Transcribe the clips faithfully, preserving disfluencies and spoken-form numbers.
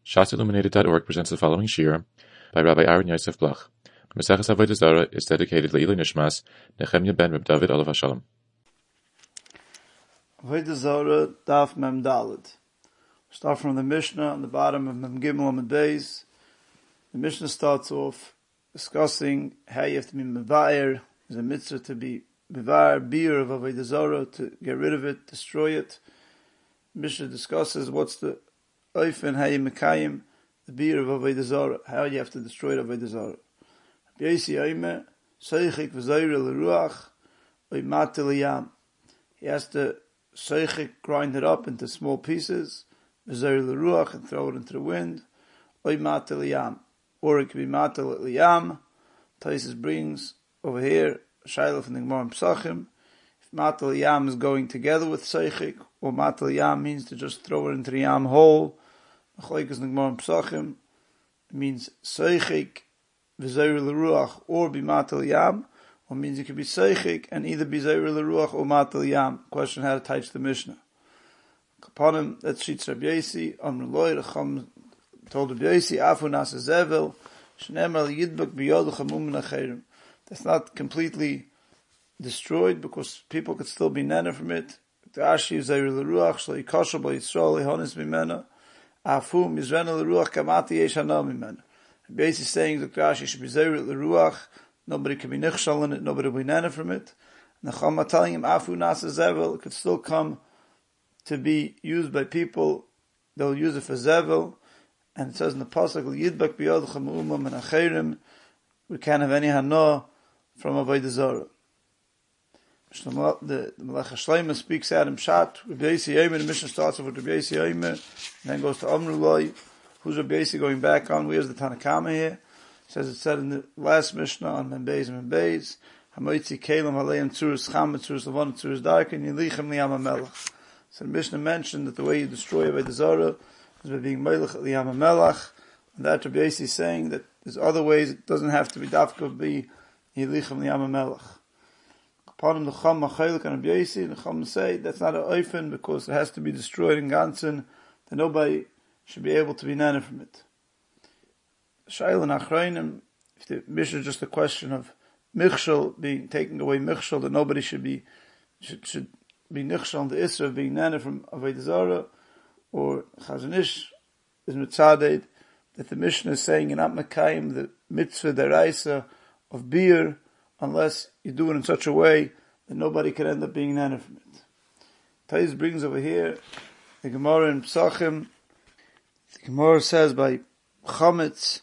Shas Illuminated dot org presents the following shir by Rabbi Aaron Yosef Bloch. Maseches Avodah Zarah is dedicated to Leilui Nishmas Nechemya ben Reb David Olav Hashalom. Avodah Zarah Daf Mem Daled. Start from the Mishnah on the bottom of Mem Gimel Amud Beis. The Mishnah starts off discussing how you have to be mevayer. There's a mitzvah to be mevayer beer of Avodah Zarah, to get rid of it, destroy it. The Mishnah discusses what's the oifen how you mekayim the beer of Avodah Zarah, how you have to destroy the Avodah Zarah. B'yesi oimer seichik v'zayre l'ruach oimate l'yam. He has to seichik, grind it up into small pieces, v'zayre l'ruach, and throw it into the wind, oimate l'yam. Or it could be mate l'yam. Taisus brings over here a shayla from the Gemara in Pesachim. If mate l'yam is going together with seichik, or mate l'yam means to just throw it into the yam whole, Machlokes in the Gemara in Pesachim, it means seichik v'zayre l'ruach or be mate l'yam, or means it could be seichik and either be zayre l'ruach or mate l'yam. Question how to teach the Mishnah. Kapanim, that's Shitz Rabbi Yesi, Amr Loi, Recham told Rabbi Yesi, Afu Nasa Zevel, Shnemer Yidbak B'yod Chamum Nacherim. That's not completely destroyed because people could still be nana from it. The Ashi is zayre l'ruach, Shloi Kosher Bo Yisrael, Lehonis Mimena, Afu Mizrena l'ruach Kamati Yesh Hana Mimena. Rabbi Yesi is saying that Rashi should be zayre l'ruach, nobody can be nichshal in it, nobody will be nana from it. And the Chama telling him, Afu Nasa Zevel, it could still come to be used by people, they'll use it for Zevel, and it says in the Pasuk, Yidbak b'yod chamumam and acherim, we can't have any hana from Avodah Zarah. The Melech HaShleima speaks out in Pshat, Rabbi Yesi Yomer, the mission starts off with Rabbi Yesi Yomer, and then goes to Amru Loi. Who's Rabbi Yesi going back on? Where's the Tanakama here? It says it said in the last Mishnah on Membeis and Membeis, Hamoitzi Kelim Aleim Tzurus Cham, Tzurus Levon, Tzurus Darkin, Yilichem Liyam HaMelech. So the Mishnah mentioned that the way you destroy Avodah Zarah is by being Melech Liyam HaMelech, and that Rabbi Yesi is saying that there's other ways, it doesn't have to be Dafka be Yilichem Liyam HaMelech. Upon him the Chum Machelik and Rabbi Yesi, the Chum say that's not an oifen because it has to be destroyed in Gansen, that nobody should be able to be nana from it. Shail and Achrayim, if the Mishnah is just a question of Michshel being taking away Michshel, that nobody should be should should be Nichshel on the Isra of being nana from Avodah Zarah, or Chazon Ish is mitzaded that the Mishnah is saying in At Mekayim the mitzvah deraisa of beer, unless you do it in such a way that nobody can end up being nana from it. Tais brings over here the Gemara in Pesachim. The Gemara says by Chametz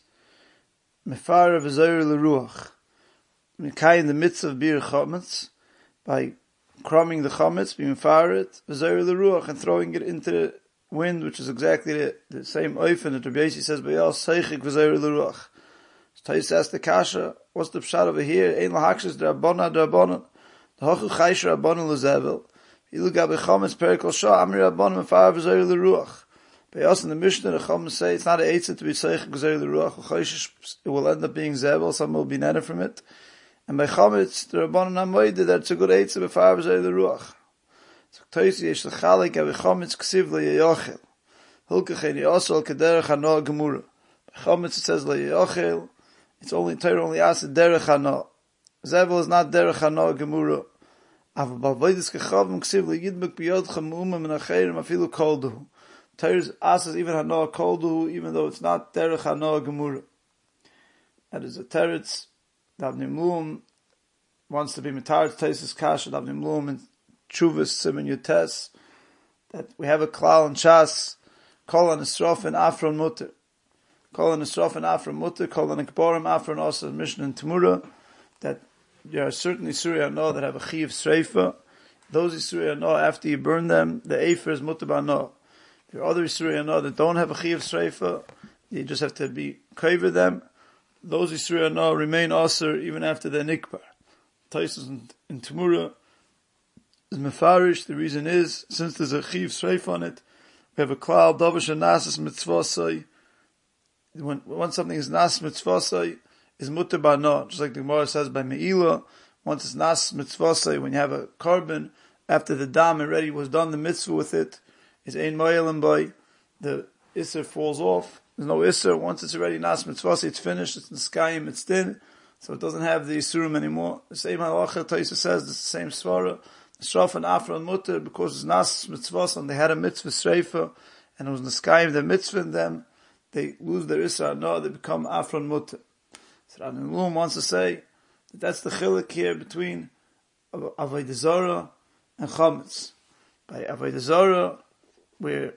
Mefara v'zayre l'ruach, Mekayim the mitzvah of beer Chametz by crumbing the chametz, being faret, v'zayre l'ruach, and throwing it into the wind, which is exactly the, the same oifen that Rabbi Yesi says, b'yal seichik v'zayre l'ruach. So Tais asks the kasha, what's the pshat over here? Ein l'hakshis d'rabona d'rabona. D'hochu chaysh rabona l'zevel. Ilu gabi chametz perikol shah, amri rabona mefara v'zayre l'ruach. B'yas in the Mishnah, the chametz say, it's not a eitzah to be seichik v'zayre l'ruach. It will end up being zevel, some will be netted from it. And by Chametz, the Rabbanan HaMoide, that's a good eitzah b'far b'zay the ruach. So Toisi yesh l'chalik avi Chametz ksiv l'yeyochel. Hilkachin yosol kederech hanoah gemura. By Chametz it says l'yeyochel, it's only, Torah only asks derech hanoah. Zevel is not derech hanoah gemura. Ava b'avoidis kechavim ksiv l'yidbek b'yod chamumim and acherim afilu kolduhu. Torah asks even hanoah kolduhu, even though it's not derech hanoah gemura. That is a teretz. Davnim Lum wants to be Mitaretz Taisus Kasha, Davnim Lum and Chuvas Simen Yutes, that we have a klal and Shas, Kol an Esrof and Afron Mutter. Kol an Esrof and Afron Mutter, Kol an Ekborim, Afron Osa, Mishnah and Tamura, that there are certain Yisuri Ano that have a Chiv Sreifa. Those Yisuri Ano, after you burn them, the Efer is Mutter Ba'ano. There are other Yisuri Ano that don't have a Chiv Sreifa, you just have to be cover them. Those Yisrael now remain Aser even after their Nikbar. Taisus in, in Tamura is Mefarish. The reason is, since there's a Chiv Sreif on it, we have a Klal, Davish and Nasis Mitzvasai. When, when something is Nas Mitzvasai, is Mutter Ba'ana. Just like the Gemara says by Me'ilah, once it's Nas Mitzvasai, when you have a carbon, after the Dam already was done, the mitzvah with it, is Ein Mo'elim by the Isser falls off. There's no Isser. Once it's already Nas Mitzvah, it's finished, it's in the sky, it's thin, so it doesn't have the Isurim anymore. The same halacha, Taisa says, it's the same svara. The Shraf and Afra and Mutter, because it's Nas Mitzvah, and they had a mitzvah Sreifa, and it was in the sky, the mitzvah in them, they lose their Isser, no, they become Afra and Mutter. So Rabbi Lum wants to say that that's the chiluk here between Avodah Zarah and Chametz. By Avodah Zarah, where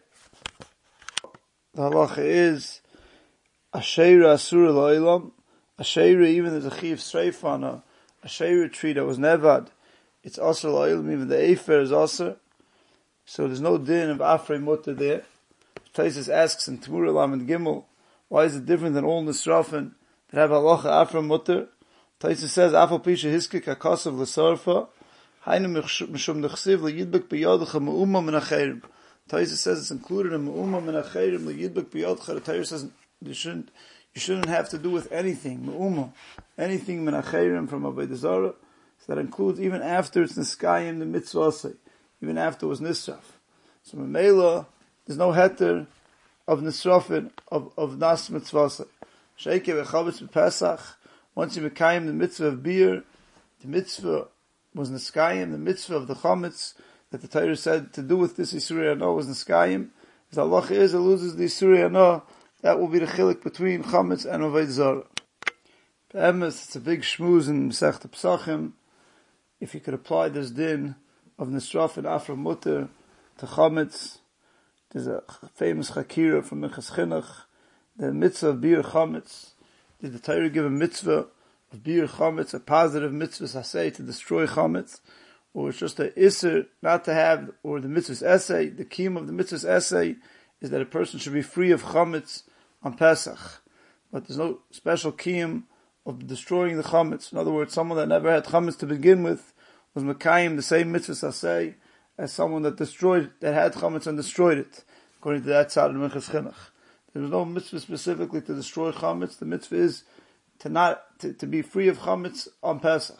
the halacha is Asheira Asura Lo'ilam, Asheira, even there's a Chiv Sreif on a Asheira tree that was nevad, it's Asur Lo'ilam, even the Efer is Asur, so there's no din of Afrei Mutter there. Taisus asks in Temur Elam and Gimel, why is it different than all Nisrafin that have halacha Afrei Mutter? Taisus says, Afal Pisha Hiskik HaKasav L'Sarfa, Hainu Mishum Nechsiv L'Yidbek B'Yadcha Me'umma Min HaCheirim. Taisus says it's included in Me'umma Min HaCheirim L'Yidbek B'Yadcha. The Torah says you shouldn't, you shouldn't have to do with anything, Me'umma, anything Min HaCheirim from Avodah Zarah. So that includes even after it's Niskayim, the Mitzvah, even after it was Nisraf. So Memela, there's no heter of Nisrafin, of, of Nas Mitzvah. Sheike V'Chavetz B'Pesach, once you Mekayim the mitzvah of beer, the mitzvah was Niskayim, the mitzvah of the Chametz, that the Torah said to do with this Isurei Hana was Niskayim. If the halacha is, it loses the Isurei Hana, that will be the chilik between Chametz and Avodah Zarah. Be'emes, it's a big shmuz in Masechta Pesachim. If you could apply this din of Nisraf and Afra Mutter to Chametz, there's a famous Chakira from Minchas Chinuch, the mitzvah of beer Chametz. Did the Torah give a mitzvah of beer Chametz, a positive mitzvah, I say, to destroy Chametz? Or it's just a Isser not to have, or the mitzvah's essay, the kiyum of the mitzvah's essay is that a person should be free of Chametz on Pesach. But there's no special kiyum of destroying the Chametz. In other words, someone that never had Chametz to begin with was Mekayim, the same mitzvah, I say, as someone that destroyed, that had Chametz and destroyed it, according to that side of Minchas Chinuch. There is no mitzvah specifically to destroy Chametz. The mitzvah is to not, to, to be free of Chametz on Pesach.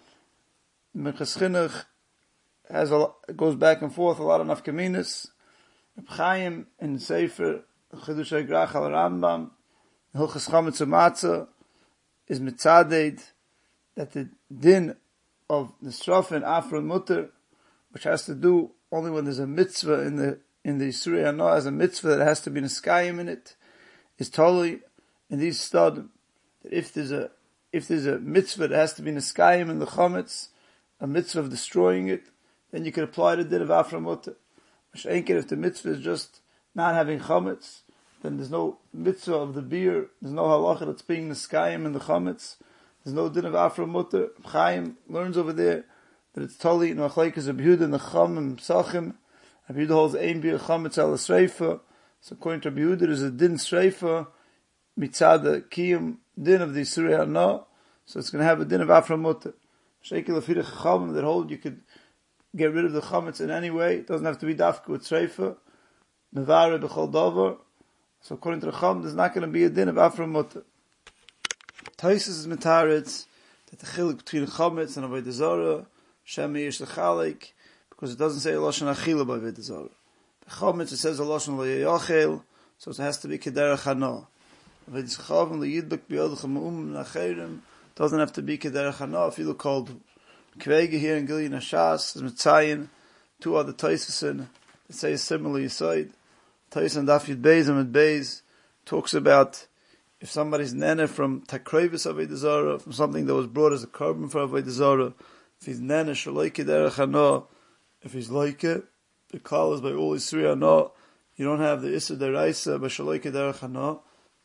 Minchas Chinuch has a, goes back and forth, a lot of nafkaminas. Reb Chaim in Sefer, Chidush HaGrach al Rambam, Hilchas Chametz U'Matzah, is mitzaded that the din of Nisraf and Afra Mutter, which has to do only when there's a mitzvah in the in the Isurei Hana as a mitzvah that has to be Niskayim in it, is totally in these stadim, that if there's a if there's a mitzvah that has to be Niskayim in the Chametz, a mitzvah of destroying it, then you can apply the din of Afra Mutter. If the mitzvah is just not having Chametz, then there's no mitzvah of the beer, there's no halacha that's being Niskayim in the Chametz, there's no din of Afra Mutter. Chaim learns over there that it's totally in Machlekes Rabbi Yehuda and the Chum and Psachim. Rabbi Yehuda holds ein bir Chametz ala Sreifa. So according to Rabbi Yehuda, there's a din Sreifa mitzad the kiyum din of the Isurei Hana. So it's going to have a din of Afra Mutter. Shekel Afirach Chachamim that hold you could get rid of the Chametz in any way. It doesn't have to be dafka with Sreifa. Mevare b'chol davar. So according to the Chum, there's not going to be a din of Afra Mutter. Taisus is metaretz that the chilik between Chametz and Avodah Zarah, Shem Yish L'Chalik, because it doesn't say Lashon Achila by Avodah Zarah. By Chametz it says Lashon L'Yachel, so it has to be Kederach Hana. Avodah Zarah L'Yidbek B'Yadcha Me'um N'Acheirim doesn't have to be Kederach Hana. If you look called Kvege here in Gilyon Hashas, is Mitzayin, two other Taisus that say a similar Yisoid. Taisus and Daf Yud Beis and Yud Beis talks about if somebody's nene from takrevis Avodah Zarah, from something that was brought as a carbon for Avodah Zarah, if he's nene shaloike derech hana, if he's like it, the call is by all Isurei Hana, you don't have the Isser deraisa by shaloike derech hana,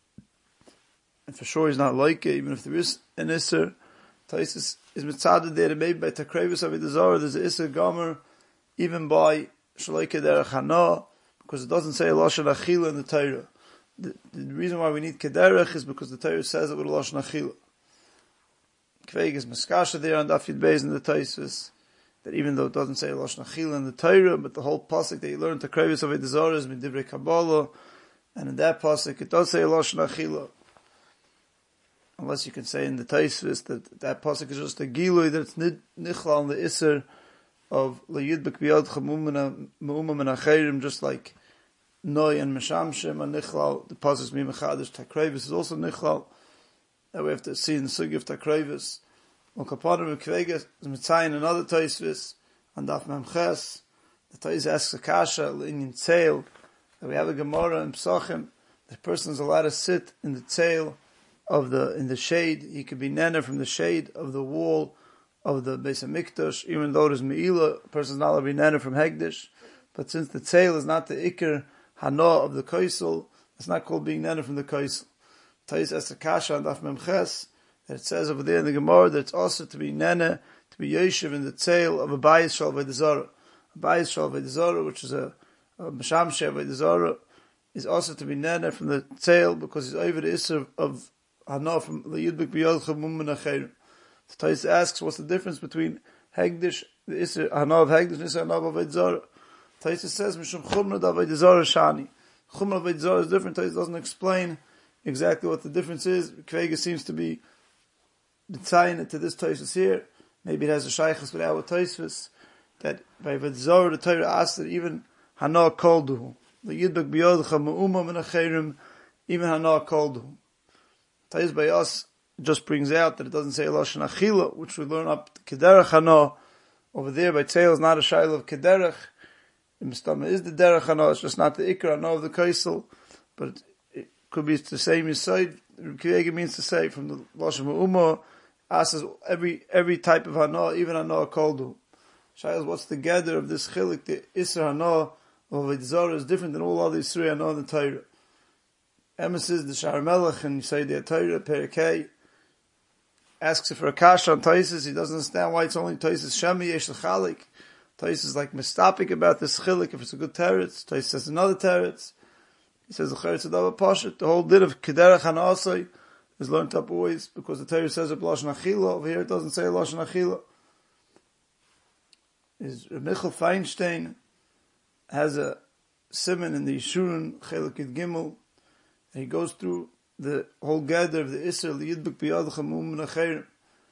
and for sure he's not like it, even if there is an Isser. Taisus is mitzaded there, maybe by takrevis Avodah Zarah, there's an Isser gomer, even by shaloike derech hana, because it doesn't say Lashon Achila in the Torah. The, the reason why we need Kederech is because the Torah says it with Lashon Achila. Kveg is Meskasha there on Daf Yud Beis in the Taisus, that even though it doesn't say Lashon Achila in the Torah, but the whole pasuk that you learn to Krevis of Avodah Zarah is Midivrei Kabbalah, and in that pasuk it does say Lashon Achila. Unless you can say in the Taisus that that pasuk is just a Gilui, that it's Nichlal on the Isser of L'Yidbek B'Yadcha Me'umah Min HaCheirim, just like Noi and Meshamshim and Nichlal. The Pasuk Mi Mechadish Takrevis is also Nichlal. That we have to see in the Sugi of Takrevis. On Kapanim Mekvegas is Mitzayin another Taisvis and Daf Memches. The Tais asks a kasha in tail that we have a Gemara in Psachim. The person is allowed to sit in the tail of the in the shade. He could be nene from the shade of the wall of the Beis Hamikdash, even though it is Meila. A person is not allowed to be nene from Hegdish. But since the tail is not the Iker Hana of the Kaisel, it's not called being nene from the Kaisel. Tais asks a kasha and Daf Memches that it says over there in the Gemara that it's also to be nene, to be yeshiv in the tail of a Bayis Shal V'Dezara. Bayis Shal V'Dezara, which is a, a Meshamsheh V'Dezara, is also to be nene from the tail because he's over the Isser of Hana from the Yidbek B'Yodcha Mummin Acherim. The Tais asks what's the difference between Hegdish, the Isser Hana of Hegdish and Isser Hana of V'Dezara. Tais says Mishum Chumra da V'Dezara Shani. Chumra V'Dezara is different. Tais doesn't explain exactly what the difference is. Kvega seems to be tying it to this Tais here. Maybe it has a shaykhs with our Tais that by V'Dezara the Torah asks that even Hana Kolduhu. The Yidbek B'Yodcha Me'uma Min Acherim, even Hana Kolduhu. Tais by us just brings out that it doesn't say Lashon Achila, which we learn up Kederach Hana. Over there by Tzeil is not a shayla of Kederach. The Mistama is the Derech Hana, it's just not the Ikra Hana of the Kaisel, but it, it could be the same inside. Kiyega means to say from the Lashon Me'uma, asks every every type of Hana, even Hana Kolduhu. Shayla, what's the gather of this chilik? The Isser Hana of V'Dezara is different than all other Yisrei Hana in the Torah. Emes is the Shar Melech, and you say the Torah, Perikei, asks if for a kasha on Taisis, he doesn't understand why it's only Taisis Shemi Yesh L'Chalik. Taisis is like mistapik about this chilik, if it's a good teretz. Taisis says another teretz. He says the Cheretz Adava Pashat, the whole din of Kederach Hanasai is learned up always, because the Torah says a Lashon Achila, over here it doesn't say Lashon Achila. Is Michael Feinstein has a simon in the Yeshurun, Chelik Gimel, and he goes through the whole gather of the Isser, the Yidbek B'Yodcha Me'uma Min Acherim.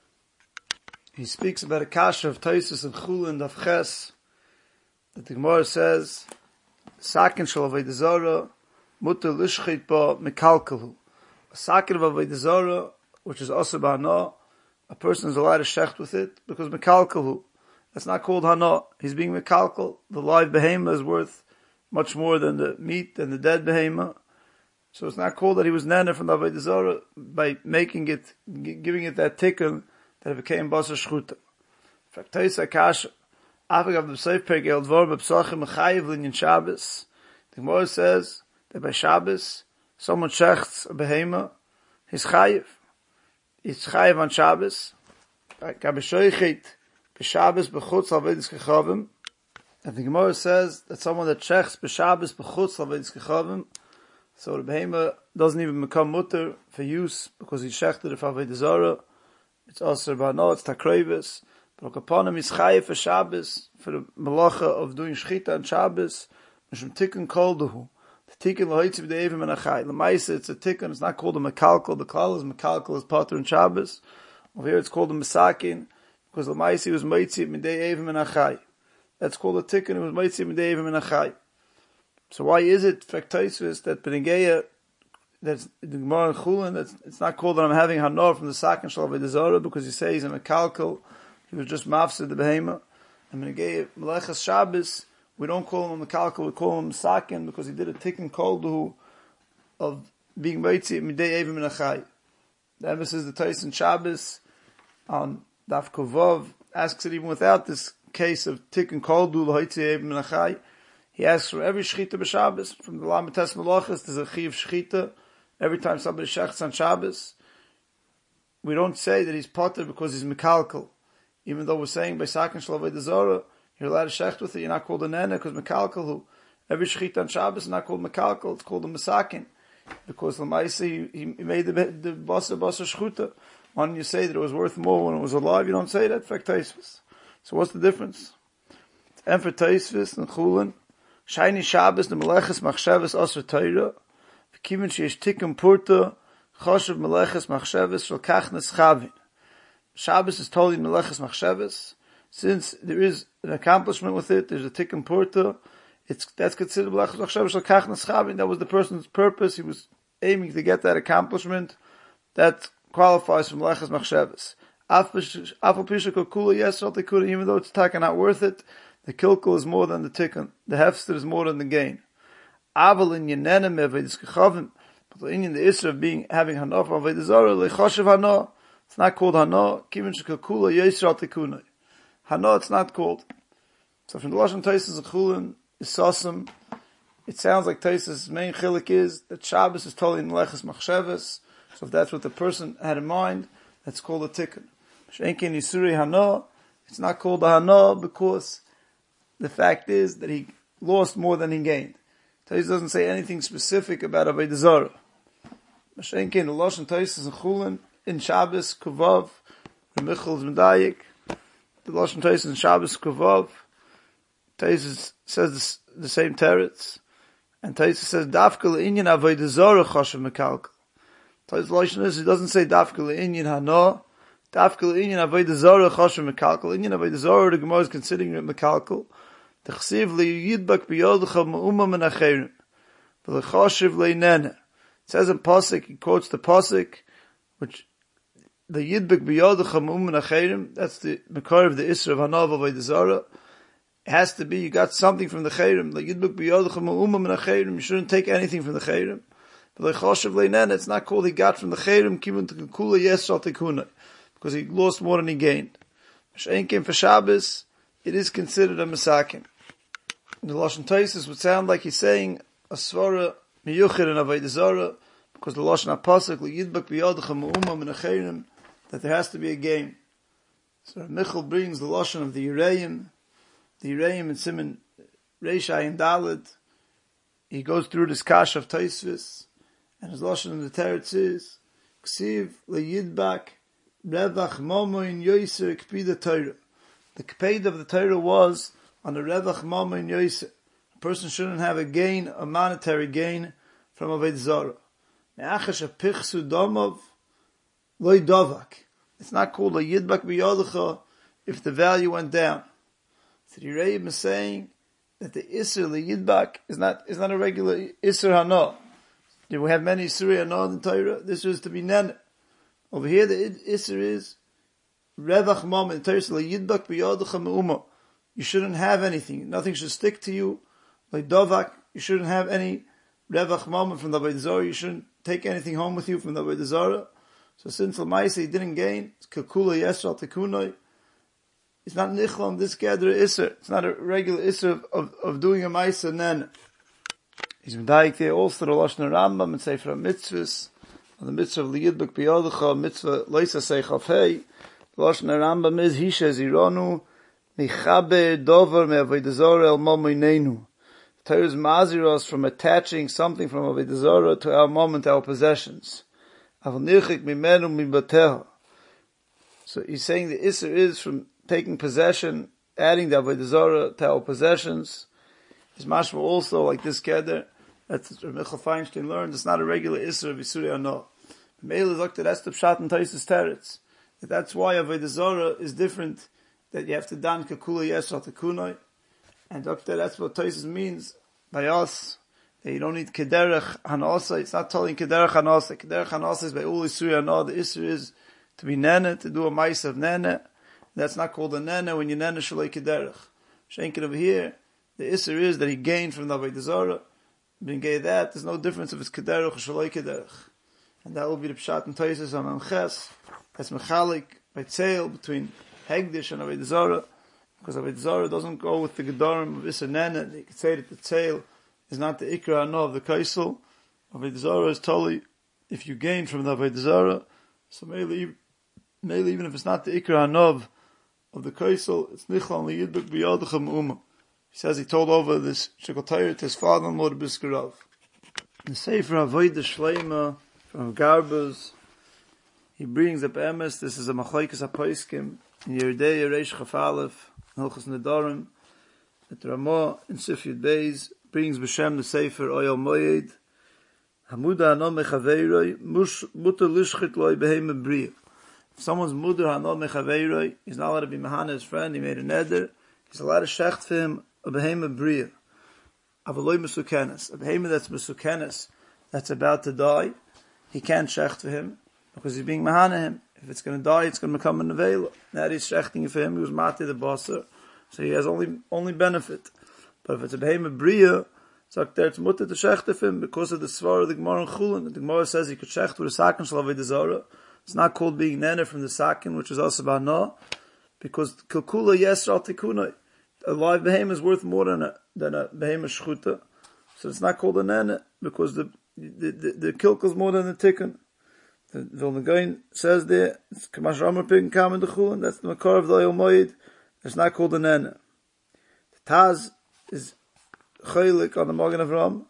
He speaks about a kasha of Taisus and Chula and Avches, that the Gemara says, Sakin shal V'Dezara, muter lishchit ba mekalkalu. A sakin of V'Dezara, which is also Hana, a person is allowed to shecht with it, because mekalkalu. That's not called Hana. He's being mekalkal. The live behema is worth much more than the meat and the dead behema. So it's not called that he was nana from the Avodah Zarah by making it, giving it that tikkun that it became basar shchuta. In fact, Taisa Kash, Afagav the Seif Pergel Dvor B'Psachim Mechayiv Linyan Shabbos. The Gemara says that by Shabbos, someone shechts a behema, he's chayiv. He's chayiv on Shabbos. Kabeshoichet b'Shabbos b'chutz l'Avedis Kechavim. And the Gemara says that someone that shechts b'Shabbos b'chutz l'Avedis Kechavim, so the behema doesn't even become mutter for use because he shechted if Avodah Zarah. It's also Bano, it's Takrevis. But upon him is chayiv for Shabbos, for the malacha of doing shchita on Shabbos, mishum tikkun kolduhu. The tikkun l'hoitziv de'evim and achai. L'maisa, it's a tikkun, it's not called a mekalkal. The klal is mekalkal is pater on Shabbos. Over here it's called a mesakin, because l'maisa was moitziv midei evim and achai. That's called a tikkun, it was moitziv midei evim and achai. So why is it factaisus that Benegeya, that's the Gemara in Chulin, that's it's not called that I'm having Hanor from the Sakin Shal Avodah Zarah because he says in a kalkal, he was just mafsid the behema. And Benegeya Melechas Shabbos, we don't call him a kalkal, we call him Sakin because he did a tikkun kolduhu of being meitzi midei evim and achai. The emphasis is the Tyson Shabbos on Daf Kovov asks it even without this case of tikkun kolduhu l'hoitzi evim and achai. He asks for every shechita b'Shabbos. From the Lamites Malachas, there's a chiv shechita. Every time somebody shechts on Shabbos, we don't say that he's potter because he's mekalkal. Even though we're saying by Sakin Shal Avodah Zarah, you're allowed to shecht with it, you're not called a nena because mekalkal who. Every shechita on Shabbos is not called mekalkal, it's called a mesakin. Because Lamaisi, he, he made the, the basa basa shchuta. Why don't you say that it was worth more when it was alive? You don't say that, fact taisvis. So what's the difference? It's em for taisvis and chulin. Shiny Shabbos, the Meleches Machshavos Asr Torah, v'kiven sheyesh tikkun purta, choshev Meleches Machshavos shel kachnes chavin. Shabbos is totally Meleches Machshavos. Since there is an accomplishment with it, there's a tikkun purta, it's, that's considered Melechus Machshavas L'kach Neschavin. That was the person's purpose. He was aiming to get that accomplishment. That qualifies from Melechus Machshavas. Afal Pisha Kula Yesral Tikkun, even though it's taka not worth it, the kilkul is more than the tikkun. The hefster is more than the gain. Aval in Yenenem Evedis Kechavim, but in the Isra of being, having Hanof Avodah Zarah, Lechoshev Hano, it's not called Hano, Kivin Shekakula Yesral Tikkunai. Hano, it's not called. So from the Lashon Taisus and Chulin, is Sosam, it sounds like Taisus' main chilik is that Shabbos is totally in Melechus Machshavas, so if that's what the person had in mind, that's called a tikkun. Shenkin Yisuri Hano, it's not called a Hano because the fact is that he lost more than he gained. Taisus doesn't say anything specific about Avodah Zarah. Shenkin, the Lashon Taisus and Chulin, in Shabbos, Kuvav, Remichel Medayik, the Lashon Taisus in Shabbos, Kuvav, Taisus says this, the same teretz, and Taisus says, Dafka le'inyan Avodah Zarah choshev mekalkel. Taisus Lashon is, he doesn't say Dafka le'inyan Hano, Dafka le'inyan Avodah Zarah choshev mekalkel. Inyan Avodah Zarah, the Gemara is considering it mekalkel. T'chsiv le'yidbak b'yodecha me'uma min acherim, v'lechoshev le'inene. It says in Pasuk, he quotes the Pasuk, which the yidbak b'yodecha me'uma min acherim, that's the Mekar of the Isra of Hanav Avodah Zarah. It has to be, you got something from the Chayrim. Like Yidbuk b'yodecha me'uma min acherim. You shouldn't take anything from the Chayrim. But lechoshev le'inen, it's not called he got from the Chayrim, kivun t'kula yesral tikkunai. Because he lost more than he gained. She'en came for Shabbos, it is considered a mesakim. The Lashon Taisus would sound like he's saying a svara miyuchid in Avodah Zarah, because the Lashon HaPasuk, like Yidbuk b'yodecha me'uma min acherim, that there has to be a gain. So Michal brings the Lashon of the Yereim, the Yereim and Simon Reishai and Dalet. He goes through this kash of Taisvis, and his Lashon in the Teretz is, Ksiv le'yidbak revach momoin yoiser kpida Torah. The kpid of the Torah was on the revach momoin yoiser. A person shouldn't have a gain, a monetary gain, from Avodah Zarah. Me'achash apichsu domov loy dovak. It's not called a yidbak b'yodecha if the value went down. So the Yereim is saying that the Isser Yidbak is not is not a regular Isser Hano. We have many Isser Hano in the Torah. This is to be Nen. Over here the Isser is Revach Mom in the Torah. Yidbak b'yodecha me'uma. You shouldn't have anything. Nothing should stick to you. Like Dovak, you shouldn't have any Revach Mom from the Avodah Zarah. You shouldn't take anything home with you from the Avodah Zarah. So since L'maisa he didn't gain, it's Kakula Yesral Tikkunai. It's not nichlam, this gather isser. It's not a regular isser of, of, of doing a ma'isa nen. He's medayik there also the Lashon Rambam and Sefer HaMitzvahs, on the mitzvah of liyidbuk b'yodecha, mitzvah loisa seichav hei. The Lashon Rambam is, Hisha zironu, michabe dover me'avodah zarah el momoinenu. The Torah is mazir us from attaching something from avodah zarah to our moment, our possessions. Aval nirchik mimenu mibateha. So he's saying the isser is from taking possession, adding the Avodah Zarah to our possessions, is mashma also like this keder. That's what Michal Feinstein learned. It's not a regular Isra of Yisuri Ano. Meil is like the rest of Pshat and Taisus Teretz. That's why Avodah Zarah is different, that you have to dan kakula yesra tekunoi. And Doctor, that's what Taisus means by us, that you don't need kederech hanasa. It's not telling kederech hanasa. Kederech hanasa is by all Yisuri Ano. The Isra is to be nene, to do a mice of nene. That's not called a nene when you nene shalei kederech. Shenkin over here, the Isser is that he gained from the Avodah Zarah. Being gay that, there's no difference if it's kederech or shalei kederech. And that will be the Pshat and Taisus on Amches. That's mechalik, by tzeil, between Hegdish and Avodah Zarah. Because Avodah Zarah doesn't go with the gedarim of Isser nene. You could say that the tzeil is not the ikra hano of the kaisel. Avodah Zarah is totally, if you gain from the Avodah Zarah, so maybe, maybe even if it's not the ikra hano of the kaisel, it's nichlan liyidbuk b'yodecha me'uma. He says he told over this Shekol Torah to his father-in-law, the Biskarov. The Sefer Avodah Shleima from Garbuz, he brings up emes. This is a machlokes haposkim in Yerdei Yeresh Chaf Aleph, Hilchos Nedarim. That Ramah in Sif Yud Beis brings b'shem the Sefer Oyel Moyed. Hamuda hano mechaveiroi muter lishchit loy behem b'riya. If someone's muder hano mechaveiroi, he's not allowed to be mahana his friend. He made a neder. He's allowed to shecht for him a behema bria. Avaloi Mesukenes. A behemoth that's Mesukenes, that's about to die, he can't shecht for him, because he's being mahana him. If it's going to die, it's going to become a nevela. Now he's shechting for him, he was mati the basar, so he has only only benefit. But if it's a behemoth bria, sagt er, it's mutter to shecht for him, because of the svar of the Gemara in Chulin. The Gemara says he could shecht with a sakin shalavi desara. It's not called being nene from the sakin, which is also bana, because kilkula yesra tikunai. A live behemoth is worth more than a, than a behemoth shchuta. So it's not called a nene, because the, the, the, the kilk is more than the tikkun. The Vilna Gaon says there, it's Kamash Ramar Pig and Kam in the Chulin, that's the Makar of the Oyel Moed, it's not called a nene. The Taz is chaylik on the Magen Avram.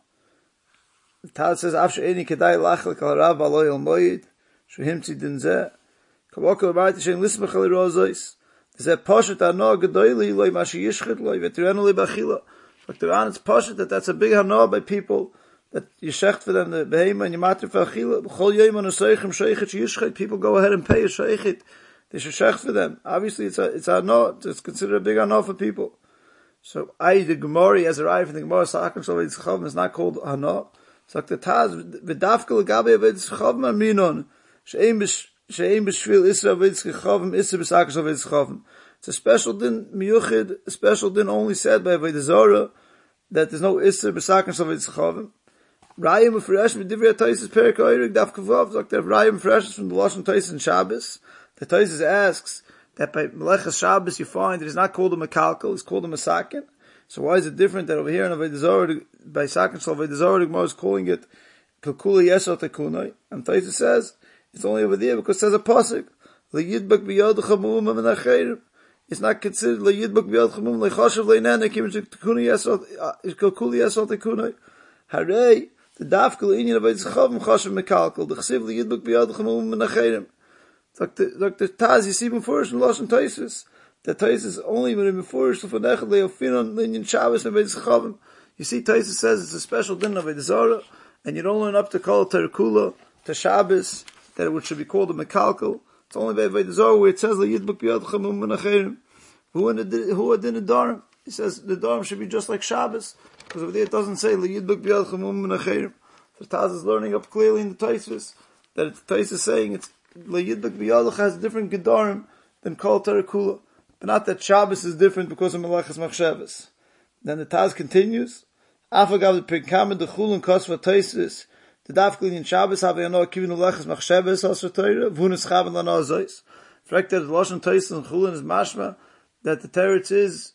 The Taz says, Afshe Eini Kedai Lachlik al Rav al Oyel Moed, Shuhimtzi Din Zeh, Kavaka Abayt Shein Lismach al Rozois, Zeh Poshet Ano Gedoili Loi Mashi Yishchit Loi Vetirenu Li Bachila. But the Ran, it's Poshet that that's a big hana by people, that you shecht for them the behema and you matter for achila. B'chol yom on a seichem sheichet yishchet. People go ahead and pay a sheichet. They should shecht for them. Obviously, it's a it's a no. It's considered a big hana for people. So, I the Gemara as a raya from the Gemara sakim shlovid zchavam is not called hana. It's like the Taz v'dafkel gabe avid zchavam aminon she'im she'im b'shvil isra avid zchavam isra b'sakim shlovid zchavam. It's a special din miyuchid. A special din only said by Avodah Zarah that there's no isra b'sakim shlovid zchavam. Rayim Fresh with Divrei Taisus Perik Oirig Daf Kavav. Like they have Rayim Fresh from the Lashon Taisus and Shabbos. The Taisus asks that by Melechas Shabbos you find it is not called a Mekalkel, it's called a Masakin. So why is it different that over here in Avodah Zarah by Sakin Shal Avodah Zarah the Gemara is calling it Kalkula Yesot Tekunai? And Taisus says it's only over there because it says a pasuk LeYidbak B'Yod Chamum Amenacherim. It's not considered LeYidbak B'Yod Chamum LeChashav LeNene Kim Tekunai Yesot Kalkula Yesot Tekunai. Hare. The dafkel inyan of Yitzchav Chashav Mekalkel. The chesiv liyidbuk biyad chamum menacherim. Like the like the Taz you see before in Lashon Taisus. The Taisus only when before is for nechad leofinon linyan Shabbos and Yitzchavim. You see Taisus says it's a special din of Avodah Zarah, and you don't learn up to call Terakula to Shabbos that it should be called a Mekalkel. It's only by Avodah Zarah where it says liyidbuk biyad chamum menacherim. Who in the who in the Darim? He says the Darim should be just like Shabbos. Because over there it doesn't say liyidbuk biyad chamum menacherim. So Taz is learning up clearly in the Taisus that it's Taisus saying it's liyidbuk biyad has different gedarim than kol terakula, but not that Shabbos is different because of Melechas Machshavos. Then the Taz continues. Afagav the Pekam the Chulun Kosva Taisus the Dafklin in Shabbos have no kivin Melechas Machshavos also Torah v'unis chaven lana zois. The fact that the Lashon Taisus and Chulun is mashma that the teretz is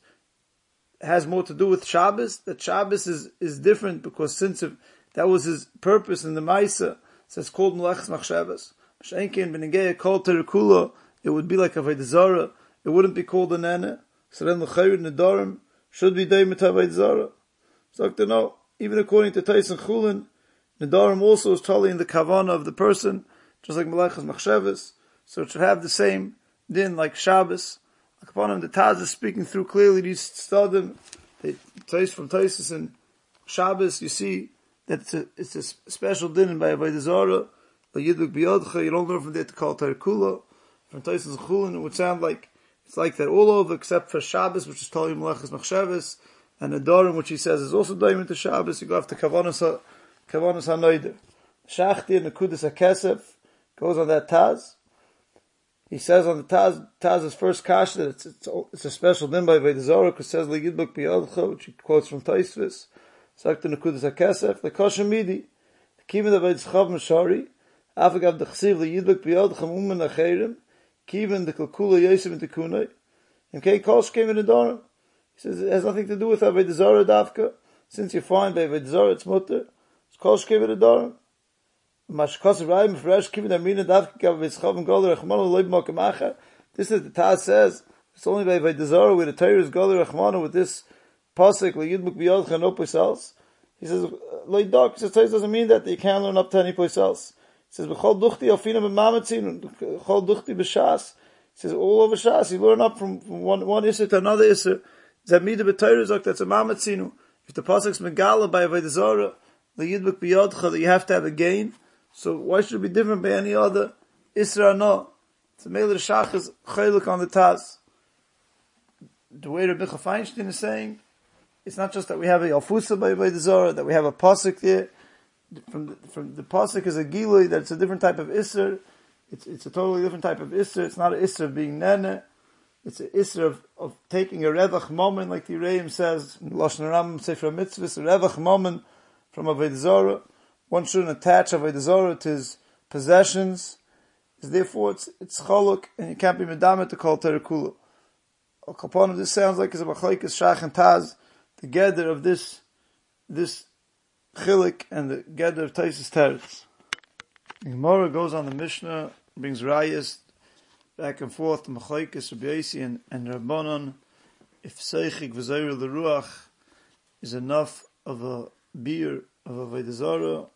has more to do with Shabbos, that Shabbos is, is different because since if that was his purpose in the Maisa, so it's called Melechas Machshavos. Shenkin Benegei called Terakula, it would be like Avodah Zarah, it wouldn't be called a Nene. So then the Chayr Nedarim should be Deimet Avodah Zarah. So to know, even according to Tais and Chulin, Nedarim also is totally in the Kavana of the person, just like Melechas Machshavos, so it should have the same din like Shabbos. Upon him, the Taz is speaking through clearly these stadim. The Tais from Taisus and Shabbos, you see that it's a, it's a special din by Avodah Zarah. Yidluk biyadcha, you don't learn from there to call Terakula. From Taisus and Chulin, it would sound like it's like that all over except for Shabbos, which is Tali Melechas Machshavos, and the Darim, which he says is also daimon to Shabbos. You go after Kavanas Kavanas Hanoider. Shachti and the Kudus HaKesef goes on that Taz. He says on the Taz, Taz's first kash that it's, it's, it's a special din by Avodah Zarah, because it says L'yidbuk biyadcha, which he quotes from Taisvis. Sakta Nekudas HaKesef, the Kasha Midi, the Kivin of Yitzchav Meshari, Afagav the Chesiv L'yidbuk biyadcha mumen acherim, Kivin the Kalkula Yosef and Tekunai, and Kei Kosh came in the Darim. He says it has nothing to do with Avodah Zarah Davka, since you find by Avodah Zarah it's mutter, it's Kosh came in the Darim. This is the Taz says it's only by Avodah Zarah where the Torah is Goler Rachmana with this pasuk L'yidbuk biyadcha no place else. He says L'yidbuk. He says Torah doesn't mean that you can't learn up to any place else. He says B'chol duchti afina b'mamatzin B'chol duchti b'shas. He says all over Shas you learn up from, from one one isser to another isser. Zamida b'Torah zok that's a mamatzinu. If the pasuk's megala by Avodah Zarah L'yidbuk biyadcha that you have to have a gain. So why should it be different by any other Isra? No. It's a Meiler Shach is chaylik on the Taz. The way Rabbi Feinstein is saying it's not just that we have a Yafusa by Avodah Zarah, that we have a Pasuk there. From the, from the Pasuk is a Gilui, that it's a different type of Isser. It's, it's a totally different type of Isser. It's not an Isser of being Nene. It's an Isser of, of taking a Revach Moment, like the Reim says, in Lashon Rambam, Sefer Mitzvahs, a Revach Moment from Avodah Zarah. One shouldn't attach Avodah Zarah to his possessions. Therefore, it's, it's Chaluk, and you can't be Medamet to call Terekula. A Kapan of this sounds like it's a Machlaikas Shach and Taz, the gather of this, this Chilik and the gather of Taisus Teretz. The Gemara goes on the Mishnah, brings Rayas back and forth to Machlaikas, Rabbi Yossi and, and Rabbanon. If Seichik V'Zayr L'Ruach is enough of a beer of Avodah Zarah,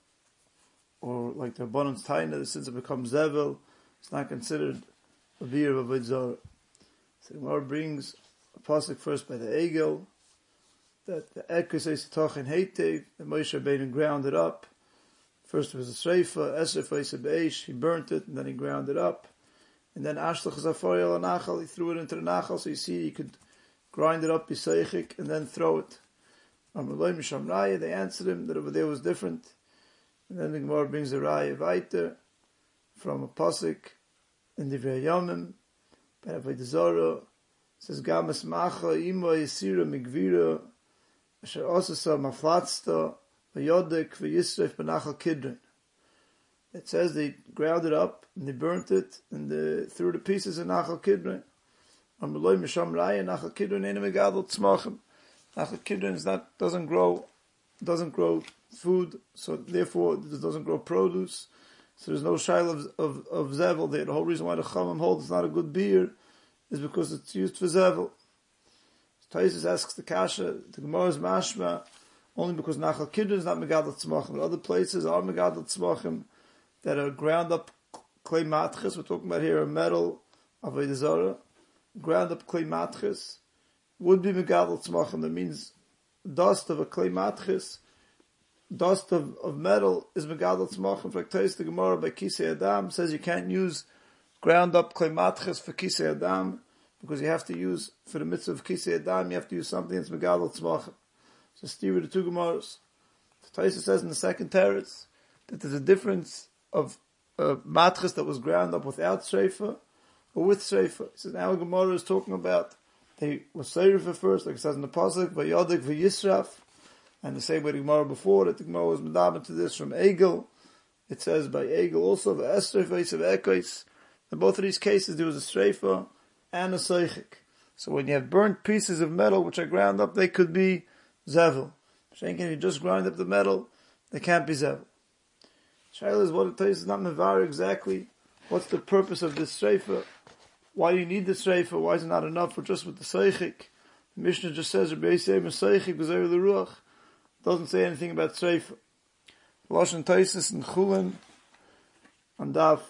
or like the Rabbanon's Taina, since it becomes Zevel, it's not considered a beer of Avodah Zarah. So the Gemara brings a pasuk first by the Egel, that the Ekes Eisatoch in Heitev, that Moshe Rabbeinu ground it up. First it was a Sreifa, Esref Eiseh Be'esh, he burnt it, and then he ground it up. And then Ashlach Zafari al Nachal, he threw it into the Nachal, so you see you could grind it up, Yiseichik, and then throw it. Amaloi Misham Raya, they answered him that over there was different. And then the Gemara brings the Raya Vaiter from a pasuk in Divrei Yomim, by Avodah Zarah, says Gamas Macha Imo Yisira Migvira Asher Osasa Maflatsta Vayodek Vayisref Benachal Kidron. It says they ground it up and they burnt it and they threw the pieces in Nachal Kidron. Amaloi Misham Raya Nachal Kidron Eina Megadol Tzmachim. Nachal Kidron is not doesn't grow doesn't grow food, so therefore it doesn't grow produce. So there's no shail of, of, of Zevel there. The whole reason why the Chachamim hold it's not a good beer is because it's used for Zevel. So Taisus asks the Kasha, the Gemara's Mashma, only because Nachal Kidron is not Megadol Tzmachim. But other places are Megadol Tzmachim that are ground up clay matches. We're talking about here a metal of Avodah Zarah. Ground up clay matches would be Megadol Tzmachim. That means dust of a clay matches. Dust of, of metal is Megadol Tzmachim. For Tais the Gemara by Kisei Adam says you can't use ground up clay matches for Kisei Adam because you have to use, for the mitzvah of Kisei Adam, you have to use something that's Megadol Tzmachim. So steer the two Gemaras. So Tais says in the second teretz that there's a difference of a matches that was ground up without Shreifa or with Shreifa. He says now Gemara is talking about they were Shreifa first, like it says in the pasuk, Vayodek V'Yisraf. And the same way the Gemara before that the Gemara was medabed to this from Egel. It says by Egel also the Esref Eiseh Ekos. In both of these cases there was a Streifa and a Seichik. So when you have burnt pieces of metal which are ground up, they could be Zevel. Shenkin, if you just grind up the metal, they can't be Zevel. Shaila is what it tells you is not mevar exactly. What's the purpose of this Streifa? Why do you need the Streifa? Why is it not enough for just with the Seichik? The Mishnah just says Rabbi Yossi Seichik V'Zayr L'Ruach. Doesn't say anything about Sreifa. Lashon Taisus and Chulin on Daf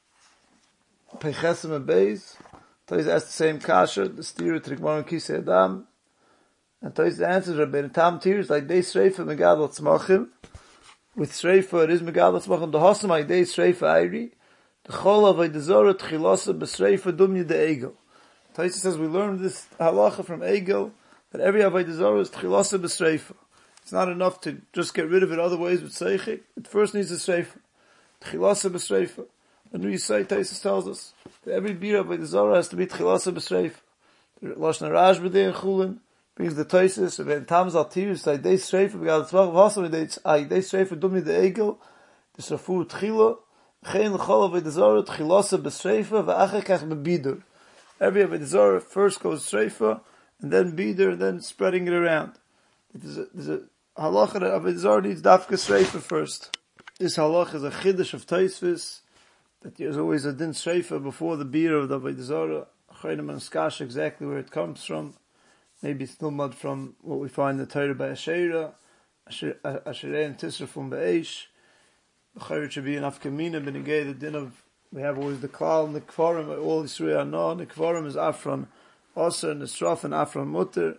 Peichesim and Beis. Taisus asked the same kasha, the steer to the Gemara and Kisei Adam. And Taisus answers Rabbi Tam Tirs like they Sreifa Megadol Tzmachim. With Sreifa it is Megadol Tzmachim. The Hosam like they Sreifa Eiri. The Chol Avodah Zarah Tchilasa B'Sreifa Dumya de Egel. Taisus says we learned this halacha from Egel that every Avodah Zarah is Tchilasa B'Sreifa. It's not enough to just get rid of it other ways with Seichik. It first needs a Sreifa. Tchilasa b'Sreifa. And we say, Taisus tells us, that every beer of Avodah Zarah has to be Tchilasa b'Sreifa. The Lashon Rashba there in Chulin brings the Taisus, of En Tam Zal Tirus, Aidei Sreifa, Begad Tzvach, V'Hasam, Aidei Sreifa, Dumni de Egel, the Srafu Tchila, Chein L'chol Avodah Zarah, Tchilasa b'Sreifa, V'achakach b'Bidur. Every Avodah Zarah first goes Sreifa, and then Bidur, and then spreading it around. There's a, there's a halacha that Avodah Zarah needs dafka Sreifa first. This halacha is a chiddush of Taisvis, that there's always a din Sreifa before the beer of the Avodah Zarah. Achreinim and Skash exactly where it comes from. Maybe it's tilmad from what we find in the Torah by Asherah, Asherah and Tisra from Be'esh. B'chayr should be an Afkamina, Benegay, the din of, we have always the Klal and the Kvarim, all Yisrei are known. The Kvarim is Afron Osir, and the Sraf and Afron Mutter.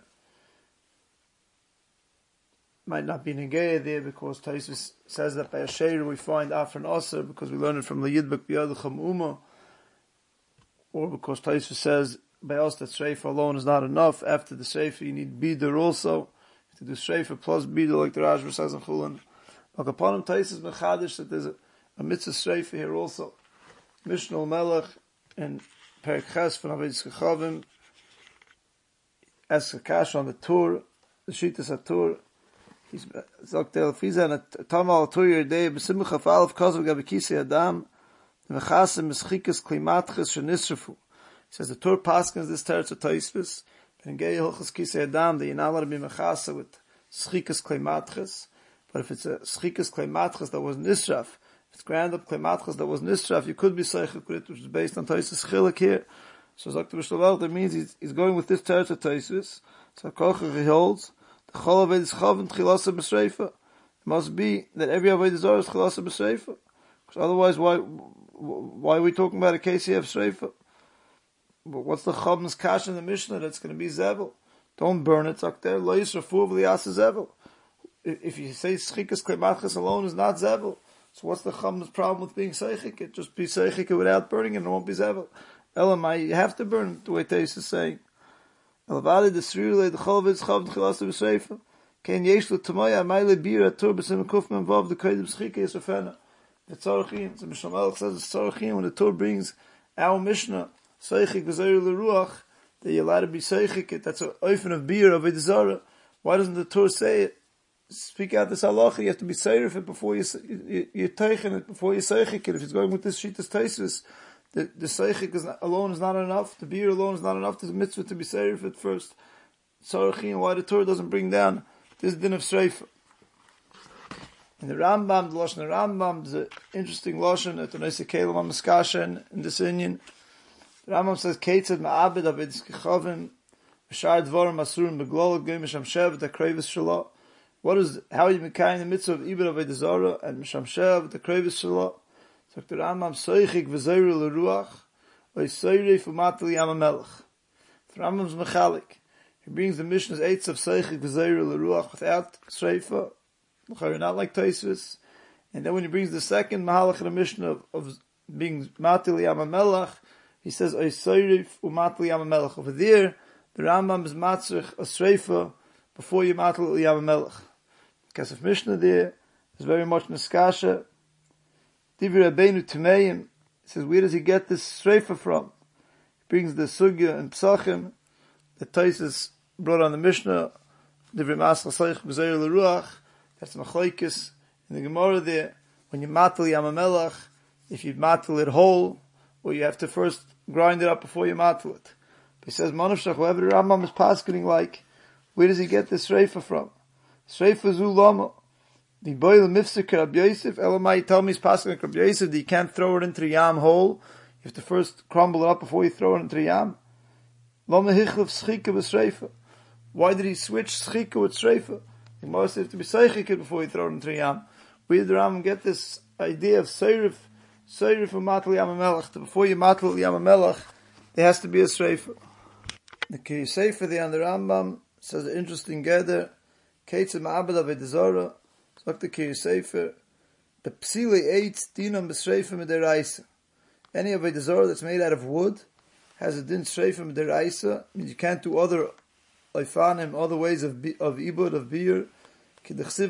Might not be Negea there because Taisus says that by Asherah we find Afron Osir because we learn it from Leyidbek B'Yadacham Uma, or because Taisus says by us that Sreifa alone is not enough. After the Sreifa you need Bidur also. to do Shreifa plus Bida, like the Rashba says in Chulin. But upon him, Taisis Mechadish, that there's a, a mitzvah Shreifa here also. Mishnah Melech and Perik Ches from Avedis Kechavim asks a kash on the Tur, the Shittas HaTur. He's sagt der Fiza and a Tamal Tur Yerdei B'Simcha Fa'alef Kozov Gabikisi Adam V'Chasim Mischikas Klimatches Shenisrafu. He says the Tur Paskins this teretz of Taisvis and in Gei Hilchas Kisei Adam that you're not allowed to be Mechasa with Schikas Klimatches. But if it's a Schikas Klimatches that was Nisraf, if it's grand up Klimatches that was Nisraf, you could be Seichik with it, which is based on Taisvis Chilik here. So Doctor B'Shlovel, that means he's, he's going with this teretz of Taisvis. So Kochach he holds the Chol Aved is Chav Tchilasa B'Sreifa. It must be that every Aved Zor is Tchilasa B'Sreifa. Because otherwise, why why are we talking about a case here of Sreifa? What's the Chav's Kash in the Mishnah that's going to be Zevel? Don't burn it, Zok there. Lo Yisrafu V'Liyasa Zevel. If you say Schikas Klematchas alone is not Zevel, so what's the Chav's problem with being Seichik? It just be Seichik without burning it and it won't be Zevel. Elamai, you have to burn it, the way Teis is saying. Elavali the Srirule, the Chol Aved Chav Tchilasa B'Sreifa. Ken Yesh Lo Tamaya, Maile Bira, Tur B'Sim Kufman Vav, the Kodim Schike Yisrafena. The Tzarachin, so Mishnah Melech says it's Tzarachin, when the Tur brings our Mishnah, Seichik V'Zayr L'Ruach, that you're allowed to be Seichik, that's an oifen of beer of Edzara. Why doesn't the Tur say it? Speak out this halacha, you have to be Seirif it before you, you, you're teichen it, before you Seichik it. If it's going with this Shittas Taisus, the, the Seichik is not, alone is not enough, the beer alone is not enough, there's a mitzvah to be Seirif it first. Tzarachin, why the Tur doesn't bring down this din of Sreifa. In the Rambam, the Lashon Rambam, there's an interesting Lashon at the Neise Kelim on Miskashen in this Inyan. The Rambam says, Keitzad ma'abed avedis kechavim, v'shar dvorim asurim beglolot goy misham shev the krevis shalah. What is, how are you mekayim the mitzvah of Ibad Aved Zara and misham shev the krevis shalah? So the Rambam, Soichik v'zayru l'ruach, oy soyrei fumatel yam melech. The Rambam's mechalik. He brings the Mishnah's eights of Soichik v'zayru l'ruach without Sreifa, not like Taisvis. And then when he brings the second Mahalach in the Mishnah of, of being Matil Yam HaMelech, he says, Oy Soyrif u'Matil Yam HaMelech. Over there, the Rambam is Matzrich a Sreifa before you Matil Yam HaMelech. Because of Mishnah there, there's very much Neskasha. Divrei Rabbeinu Tumeim, he says, where does he get this Sreifa from? He brings the Sugya and Psachim, the Taisis brought on the Mishnah, Divrei Masach Soich B'Zayr L'Ruach. That's machlokes in the Gemara there. When you matel Yam HaMelech, if you matel it whole, or you have to first grind it up before you matel it. But he says, Manavshach, whoever the Rambam is paskening like, where does he get this Sreifa from? Sreifa zu lama. The boil mifsik Rabbi Yosef, Elamai tell me he's paskening Rabbi Yosef that you can't throw it into the Yam whole. You have to first crumble it up before you throw it into the Yam. Lama hichlef schika with Sreifa. Why did he switch schika with Sreifa? You must have to be Seichik before you throw it into the Yam. Where did the Rambam get this idea of Seirif, Seirif and Matel Yam HaMelech? Before you Matel Yam HaMelech, there has to be a Sreifa. The Kiri Sefer there on the Rambam says an interesting gather. Keitzah Ma'abed Aved Zara. It's like the Kiri Sefer. The Psile Eitz Dinam B'Sreifa M'Deraisa. Any Aved Zara that's made out of wood has a din Sreifa M'Deraisa. Means you can't do other Oifanim, other ways of of ibud, of beer. Anything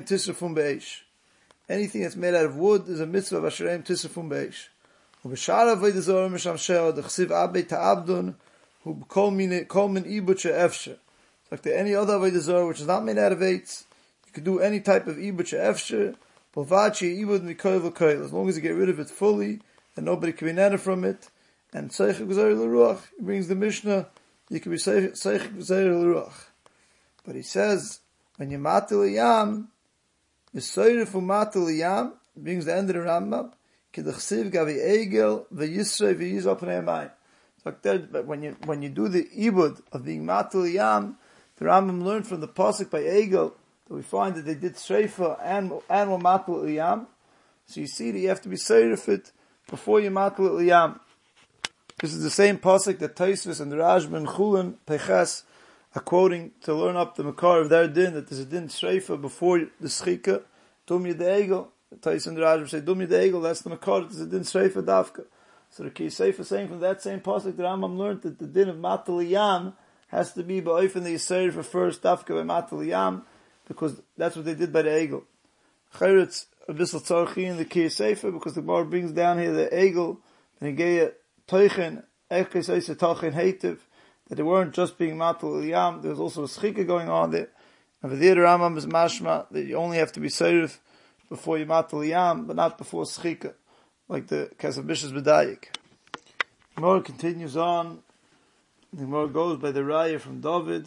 that's made out of wood is a mitzvah of Ashereim Tisrafum Be'esh. Ubeshara Aved Zara Misham Sheo, the Chsiv Abei Ta'abdun, who kol min ibud she'efshe. Like the any other Aved Zara which is not made out of eitz, you could do any type of ibud she'efshe, Bolvad she'ibud mikoil v'koil, as long as you get rid of it fully, and nobody can be netted from it. And Seichik V'Zayr L'Ruach, he brings the Mishnah, you can be Seichik V'Zayr L'Ruach. But he says, when you matil yam, the Soyrif u'matil yam, brings the end of the Rambam, Kedachsiv gavi egel v'yisrei v'yizal pnei hamayim. Like that, but when you when you do the ibud of being matil yam, the Rambam learned from the pasuk by Egel that we find that they did shreifa and and were matil yam. So you see that you have to be Soyrif it before you matil yam. This is the same pasuk that Taisvis and the Rashba and Chulin Peches are quoting to learn up the Makar of their din, that there's a din shreifa before the schika. Dum yed egel. Taisvis and the Rashba say dum yed egel. That's the Makar. There's a din shreifa dafka. So the Kei Sefer saying from that same pasuk the Rambam learned that the din of matal yam has to be ba'ofen the Yisrael for first dafka by matal yam, because that's what they did by the egel. Chayritz a bissel tzarchi in the Kir Sefer, because the Gemara brings down here the egel and he gave teuchen ekes eise tauchen hetiv, that they weren't just being matal yam, there was also a schika going on there. And for the other Rambam is mashma that you only have to be seirif before you matal yam, but not before schika, like the Kesef Bishas B'dayik. The Gemara continues on. The Gemara goes by the raya from David.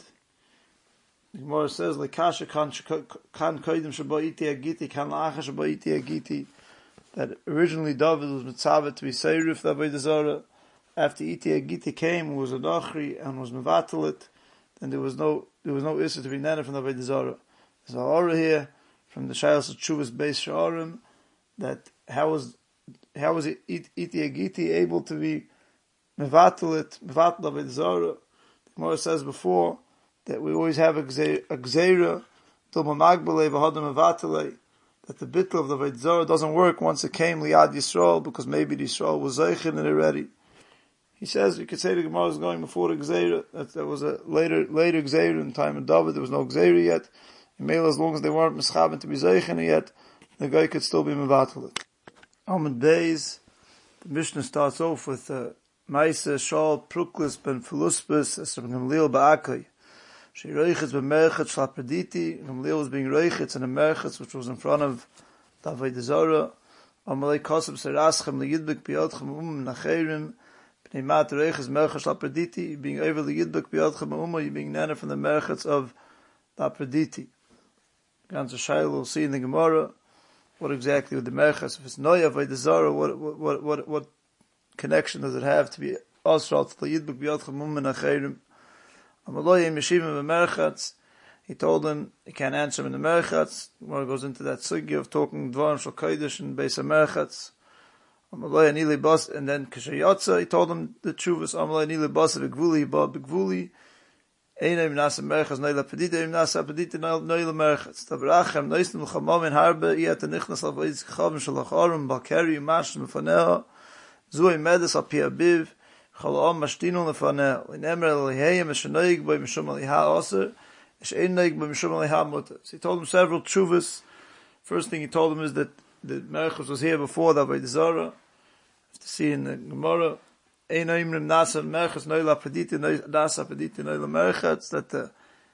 The Gemara says, "Lekasha kan kan kodim shabayiti agiti kan la'acha shabayiti agiti." That originally David was mitzavet to be seirif the avodah zarah. After iti agiti came, was a nachri and was mevatalit, then there was no there was no issue to be nana from the avodah zarah. There's a horror here from the Shaylas of Chuvas Beis Sha'arim that how was how was iti agiti able to be Mevatalit, Mevatal Avodah Zarah. The Gemara says before that we always have a gzeira, Dilma Magbale, V'hodam Mevatalei, that the bittul of the Avodah Zarah doesn't work once it came Liad Yisrael, because maybe the Yisrael was Zeichin it already. He says, you could say the Gemara is going before the gzeira, that there was a later, later gzeira in the time of David, there was no gzeira yet. In Mela, as long as they weren't Mischaben to be Zeichin yet, the guy could still be Mevatalit. Amud Beis, the Mishnah starts off with, uh, Maisa Shal Pruklis ben Philuspis as Rabbi Gamliel Ba'akai. She reichitz ben Merchetz Shlapraditi. Gamliel was being reichitz in a Merchetz which was in front of the Avodah Zarah. Amalei Kosab Seraschem Liyidbek Biyadchem Um Nacherim. B'nei Mat reichitz Merchetz Shlapraditi. Being over Liyidbek Biyadchem Um, you being nana from the Merchetz of Lapraditi. Ganze Shail will see in the Gemara what exactly with the Merchetz. If it's Noya Avodah Zarah, what what what what connection does it have to be Osral to Yidbuk B'yadchem Um Menacherim? Amaloyim Yeshivim B'merchatz. He told him he can't answer him in the Merchatz. Gemara goes into that sugya of talking Dvarim Shal Kodesh and Beis HaMerchatz. Amaloy Anili Bas, and then Kashayotza, he told him the Chuvas. Amaloy Anili Bas B'gvuli Ba B'gvuli. Einem Nasa Merchatz Noila Padita, Einem Nasa Padita Noila Merchatz. Tavrachem Noisnim L'chamam in Harbe Yet Anichnas L'vayz Chavim Shal Acharim Balkari Mashim M'faneha Zui Medes Al Pi Abiv Chalom Mashtinu L'faneh L'nemer L'heyem Eshenoig B'y Mishum Aliha Oser Eshenoig B'y Mishum Aliha Mutter. So he told him several chuvas. First thing he told him is that the Merchatz was here before the Avodah Zarah. You have to see in the Gemara Einoim Rim Nasa Merchatz Noila Paditi Nasa Paditi Noila Merchatz, that the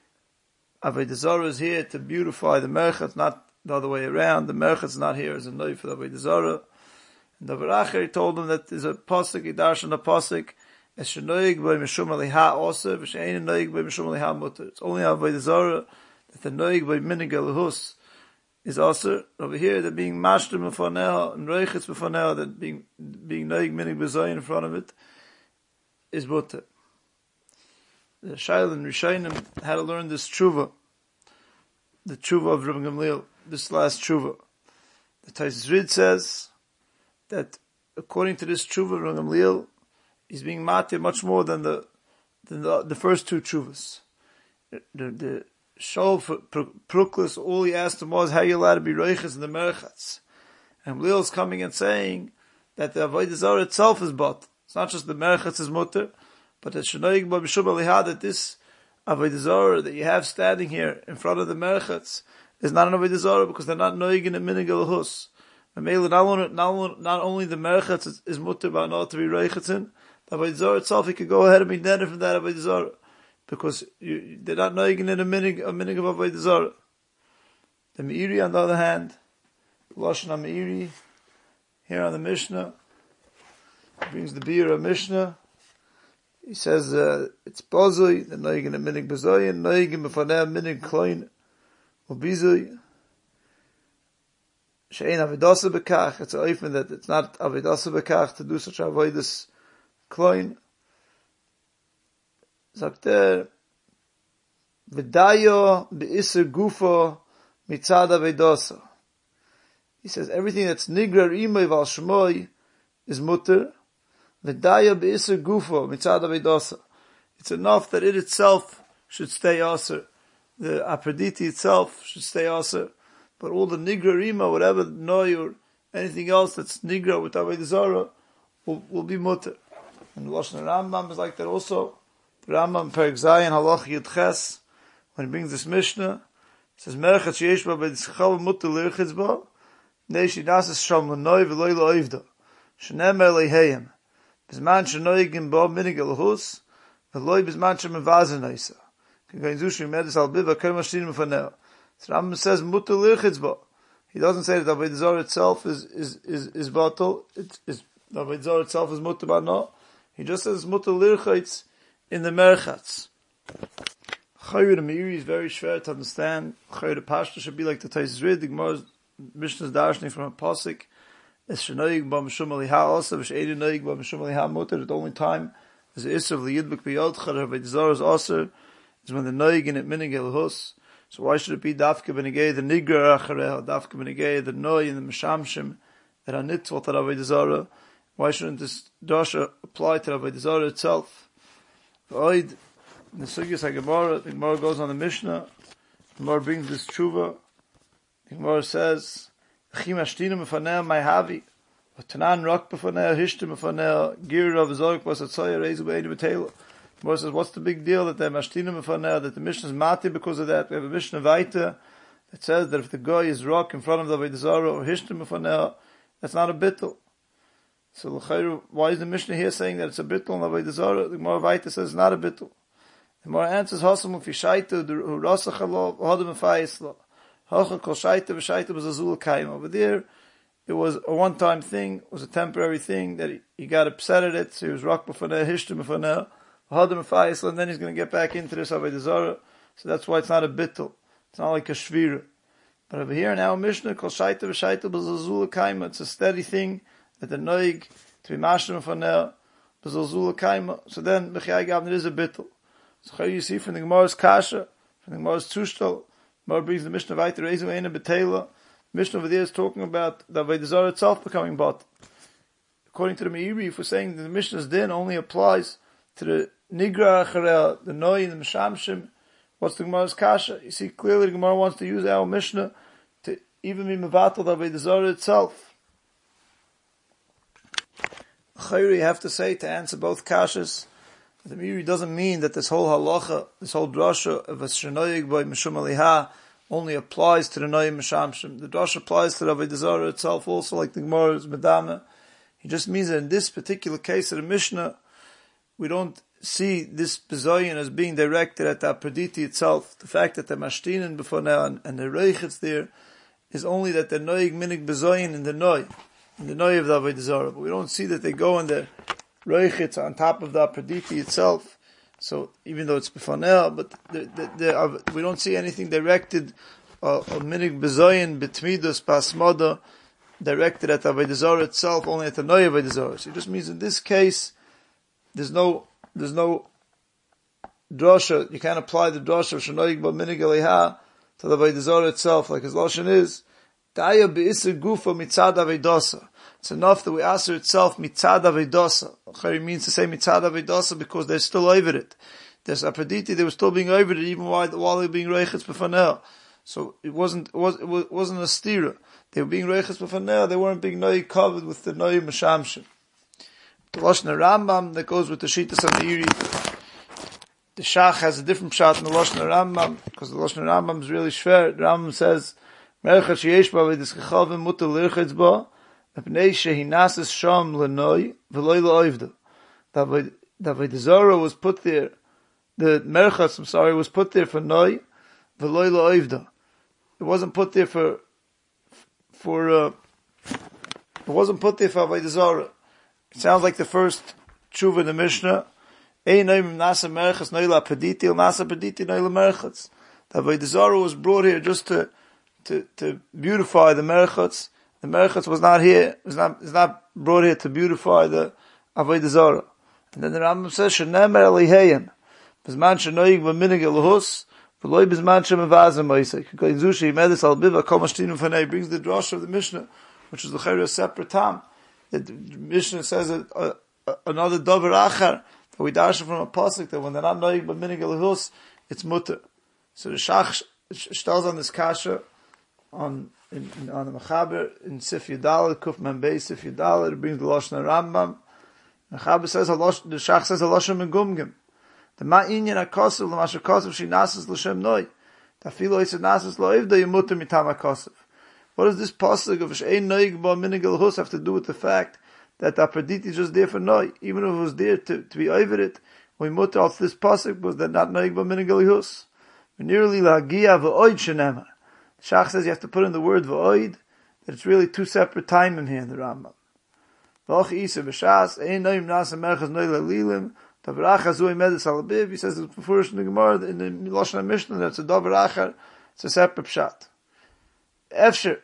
Avodah Zarah is here to beautify the Merchatz, not the other way around. The Merchatz is not here as a Noi for the Avodah Zarah. And the Veracher, he told them that there's a pasuk, he darshan a pasuk, es shenoig by mishum aliha oser, v'she'ein noig by mishum aliha mutter. It's only Avodah Zarah that the noig by minig elahus is oser. Over here, they're being mashter mefaneh, and reichitz mefaneh, that being, being noig minig bezoy in front of it, is mutter. The Shail and Rishayim had to learn this tshuva, the tshuva of Rabbi Gamliel, this last tshuva. The Taisus Rid says that according to this tshuva, Rabbi Gamliel is being matir much more than the than the, the first two tshuvas. The, the, the Shol Pruklis, all he asked him was how you allowed to be reiches in the Merchatz. And Gamliel is coming and saying that the Avodah Zarah itself is bought. It's not just the Merchatz is mutter, but that Shenoig Ba B'Shum Aliha, that this Avodah Zarah that you have standing here in front of the Merchatz is not an Avodah Zarah because they're not noig in a minig elahus. Not only, not only, not only the Merchatz is, is mutter by not to be reichetzin, the Avodah Zarah itself, you could go ahead and be neder from that Avodah Zarah, because you, they're not knowing in a minig, a minig of Avodah Zarah. The Meiri, on the other hand, Lashon HaMeiri, here on the Mishnah, brings the beer of Mishnah. He says, uh, it's Bozoi, they're knowing in a minig bezoy, and knowing in Mefaneh minig klein, or bizoi. She'ein avidasa bekach. It's a oifen that it's not avidasa bekach to do such avodas klein. Sagt er, v'dayo be'isr gufo mitzad avidasa. He says everything that's nigrar imay val shmoy is mutter. V'dayo be'isr gufo mitzad avidasa. It's enough that it itself should stay aser. The aprediti itself should stay aser. But all the nigra rima, whatever noy or anything else that's nigra with Avodah Zarah will, will be mutter. And the Lashon Rambam is like that also. The Rambam Perek Zayin Halach Yud Ches, when he brings this Mishnah, it says, Merchat sheyesh ba b'dischachal mutter l'irchitz ba, nei shinasis sham l'noi v'loi l'oivda, shenemer leiheyem, b'zman shenoigim ba minig elhus, v'loi b'zman shemevazen oisa. K'gayin zushri medis al biva kem ashtin m'fanel. So Rambam says, mutter l'irchitz ba. He doesn't say that the Avodah Zarah itself is, is, is, is batal, it is, the Avodah Zarah itself is mutter ba no. He just says mutter l'irchitz in the merchatz. Chayur the Meiri is very schwer to understand. Chayur the Pashto should be like the Taisus Rid. The Gemara's Mishnah's darshning from a pasuk. Es shenoig ba mishum aliha also. V'she'edi noig ba mishum aliha mutter. The only time is the Isser of the Yidbuk b'yodcha. The Avodah Zarah's also is when the noig in it minig elhus. So why should it be dafke b'negei the nigra achareha, dafke b'negei the noi and the mishamshim that are nitzvot to Avodah Zarah? Why shouldn't this dasha apply to Avodah Zarah itself? V'oid, in the Sugyas HaGemara, the Gemara goes on the Mishnah, the Gemara brings this tshuva, the Gemara says, Chim ashtinu mefaneh my havi, v'tanan rak b'faneh, hishtu mefaneh, gir rav zorik was atzoya, reizu b'eini b'teila. The Gemara says, what's the big deal that they're ashtinu mefaneh, that the Mishnah is mati because of that? We have a Mishnah vaita that says that if the guy is rak in front of the Avodah Zarah, or hishtu mefaneh, that's not a bittul. So why is the Mishnah here saying that it's a bittul and Avodah Zarah? The Gemara vaita says it's not a bittul. The Gemara answers, Hasam ufi shaitu, hu rasach alo, hodem efayis lo. Hocha kol shaitu, v'shaitu b'zazul kaima. Over there, it was a one-time thing, it was a temporary thing, that he, he got upset at it, so he was rock b'faneh, hishtu b'faneh, hodem efayis lo, and then he's going to get back into this Avodah Zarah. So that's why it's not a bittul. It's not like a shvira. But over here in our Mishnah, kol shaitu, v'shaitu b'zazul kaima, it's a steady thing, that the noig, to be mashtem b'faneh, b'zazul kaima. So then, b'chai gavn, it is a bittul. So how you see from the Gemara's Kasha, from the Gemara's Tushtal, Gemara brings the Mishnah Vaiter, Reizu Eina B'Teila. Mishnah over there is talking about the Avodah Zarah itself becoming bot. According to the Meiri, if we're saying that the Mishnah's din only applies to the Nigra Acharel, the Noi and the Mishamshim, what's the Gemara's Kasha? You see clearly the Gemara wants to use our Mishnah to even be Mevatel the Avodah Zarah itself. Chayri, you have to say to answer both Kashas, the Meiri doesn't mean that this whole halacha, this whole drasha of a shenoyig by mishum aliha only applies to the noyim mishamshim. The drasha applies to the Avodah Zarah itself also, like the Gemara's medama. He just means that in this particular case of the Mishnah, we don't see this bezoyin as being directed at the apraditi itself. The fact that the mashtinin before now and, and the reichitz there is only that the noyig minig bezoyin in the noy, in the noy of the Avodah Zarah. But we don't see that they go in the Reichitz on top of the Apraditi itself. So even though it's Befanel, but the, the, the, we don't see anything directed, uh, a minig bezoyin betmidus pasmoda, directed at the Avodah Zarah itself, only at the Noy Avodah Zarah. So it just means in this case, there's no, there's no drasha, you can't apply the drasha of Shenoig ba minig eliha to the Avodah Zarah itself, like his Lashon is, Daya be'isir gufa mitzad avedasa. It's enough that we answer itself mitzad avedasa. It means to say mitzad avedasa because they're still over it. There's apraditi, they were still being over it even while, while they were being reichitz b'fanel. So it wasn't, it, was, it wasn't a stira. They were being reichitz b'fanel, they weren't being noi covered with the noi mashamshim. The Lashon Rambam that goes with the Shittas HaMeiri, the Shach has a different shot in the Lashon Rambam, because the Lashon Rambam is really schwer. The Rambam says, Merchat sheyesh ba v'dischachal v'mutter l'irchitz ba, mepnei shehi nasis sham l'noi v'loi l'oivda. The Avodah Zarah was put there, the Merchat, I'm sorry, was put there for noi v'loi l'oivda. It wasn't put there for, for, uh, it wasn't put there for Avodah Zarah. It sounds like the first tshuva in the Mishnah. Ein noim nasa merchats noi la pediti, il nasa pediti noi la merchats. The Avodah Zarah was brought here just to To, to beautify the merchats. The merchats was not here, was not, is not brought here to beautify the Avodah Zarah. And then the Rambam says, Shenemer eliheyem, b'zman shenoig b'minig elhus, v'loi b'zman shemevazem oisek. Because Zushi, Medis al-Biva, kol mashtinu fanei, brings the drasha of the Mishnah, which is the Chayra separate time. The Mishnah says that, uh, uh, another dover achar, that we dash from a pasuk, that when they're not noig b'minig elhus, it's mutter. So the Shach tells on this kasha, on in, in, on the Mechaber in Sif Yudal Kuf Membei Sif Yudal, it brings the Lashon Rambam. Mechaber says the Shach says a Lashon Megumgim. The ma'inyan HaKosev, l'masha Kosev, she nasis l'shem noi. Tafilo is nasis lo'ivda, yimuter mitam HaKosev. What does this pasuk of she'ein noig ba minig l'hus have to do with the fact that the Aphrodite is just there for noi? Even if it was there to, to be over it, we mutter off this pasuk was that not noig ba minig l'hus. Nearly lagia v'oid shenemar. The Shach says you have to put in the word v'oid, that it's really two separate timing here in the Rambam. V'och isa b'shas, ein noim nasa merchaz noi l'lilim, Davaracha zui medes alabiv. He says it's before in the Gemara, in the Lashon HaMishnah, that's a Davaracha, it's a separate pshat. Efsher.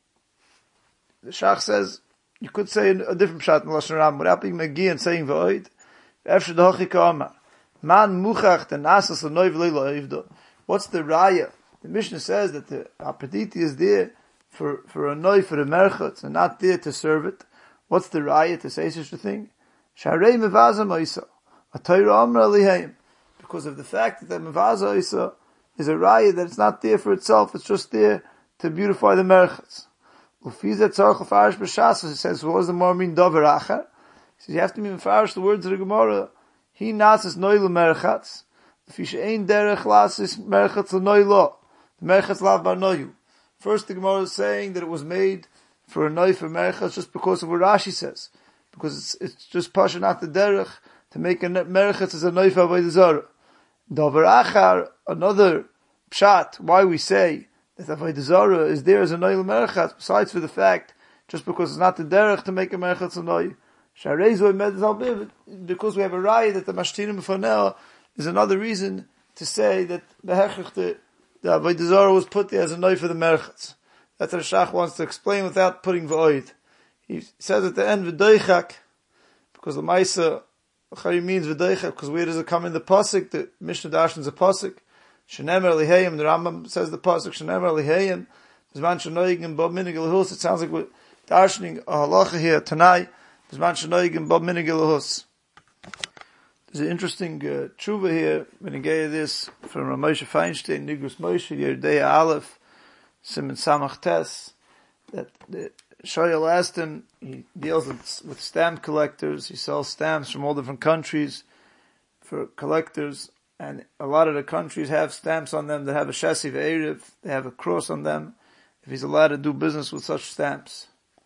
The Shach says, you could say a different pshat in the Lashon Rambam, without being Magi and saying V'oid. Efsher d'hochika Amar. Man muchach den asas l'noi v'lei lo'ivdo. What's the raya? The Mishnah says that the Aphrodite is there for, for a noi, for a merchot, and not there to serve it. What's the raya to say such a thing? Sharei mevaza moisa. A Torah Amra Liheim. Because of the fact that Mevaza Isa is a raya that it's not there for itself, it's just there to beautify the merchats. Ufiza tzarech l'farish b'shas, he says, what does the more mean davar achar? He says, you have to mean farish the words of the Gemara. He nasis noi l'merchats. Fish ein derech lasis merchats l'noi lo. The merchats lav bar noyu. First the Gemara is saying that it was made for a noi for merchats just because of what Rashi says. Because it's, it's just pasha not the derech to make a merchatz as a noifa avodah zarah. Davar achar, another pshat, why we say that avodah zarah is there as a noil merchatz, besides for the fact, just because it's not the derech to make a merchatz a noi. Shareizoi medes albiv, because we have a raya that the mashtirim b'fanel is another reason to say that behechach the, the avodah zarah was put there as a noi for the merchatz. That's what the Shach wants to explain without putting v'oid. He says at the end, v'doichak, because the Maisa, Chari means v'doichak, because where does it come in the pasuk? The Mishnah Darshan is a pasuk. Shenemer lihayim, the Rambam says the pasuk, Shenemer lihayim, Bizman shenoigim bob minig l'hus. It sounds like we're darshaning a halacha here, Tanai, Bizman shenoigim bob minig l'hus. There's an interesting uh, tshuva here, when I gave this from Ramosha Feinstein, Nigrus Moshe, Yerdei Aleph, Simon Samach Tes, that the Shoyal asked him, he deals with, with stamp collectors, he sells stamps from all different countries for collectors, and a lot of the countries have stamps on them that have a Shesiv Erev, they have a cross on them, if he's allowed to do business with such stamps.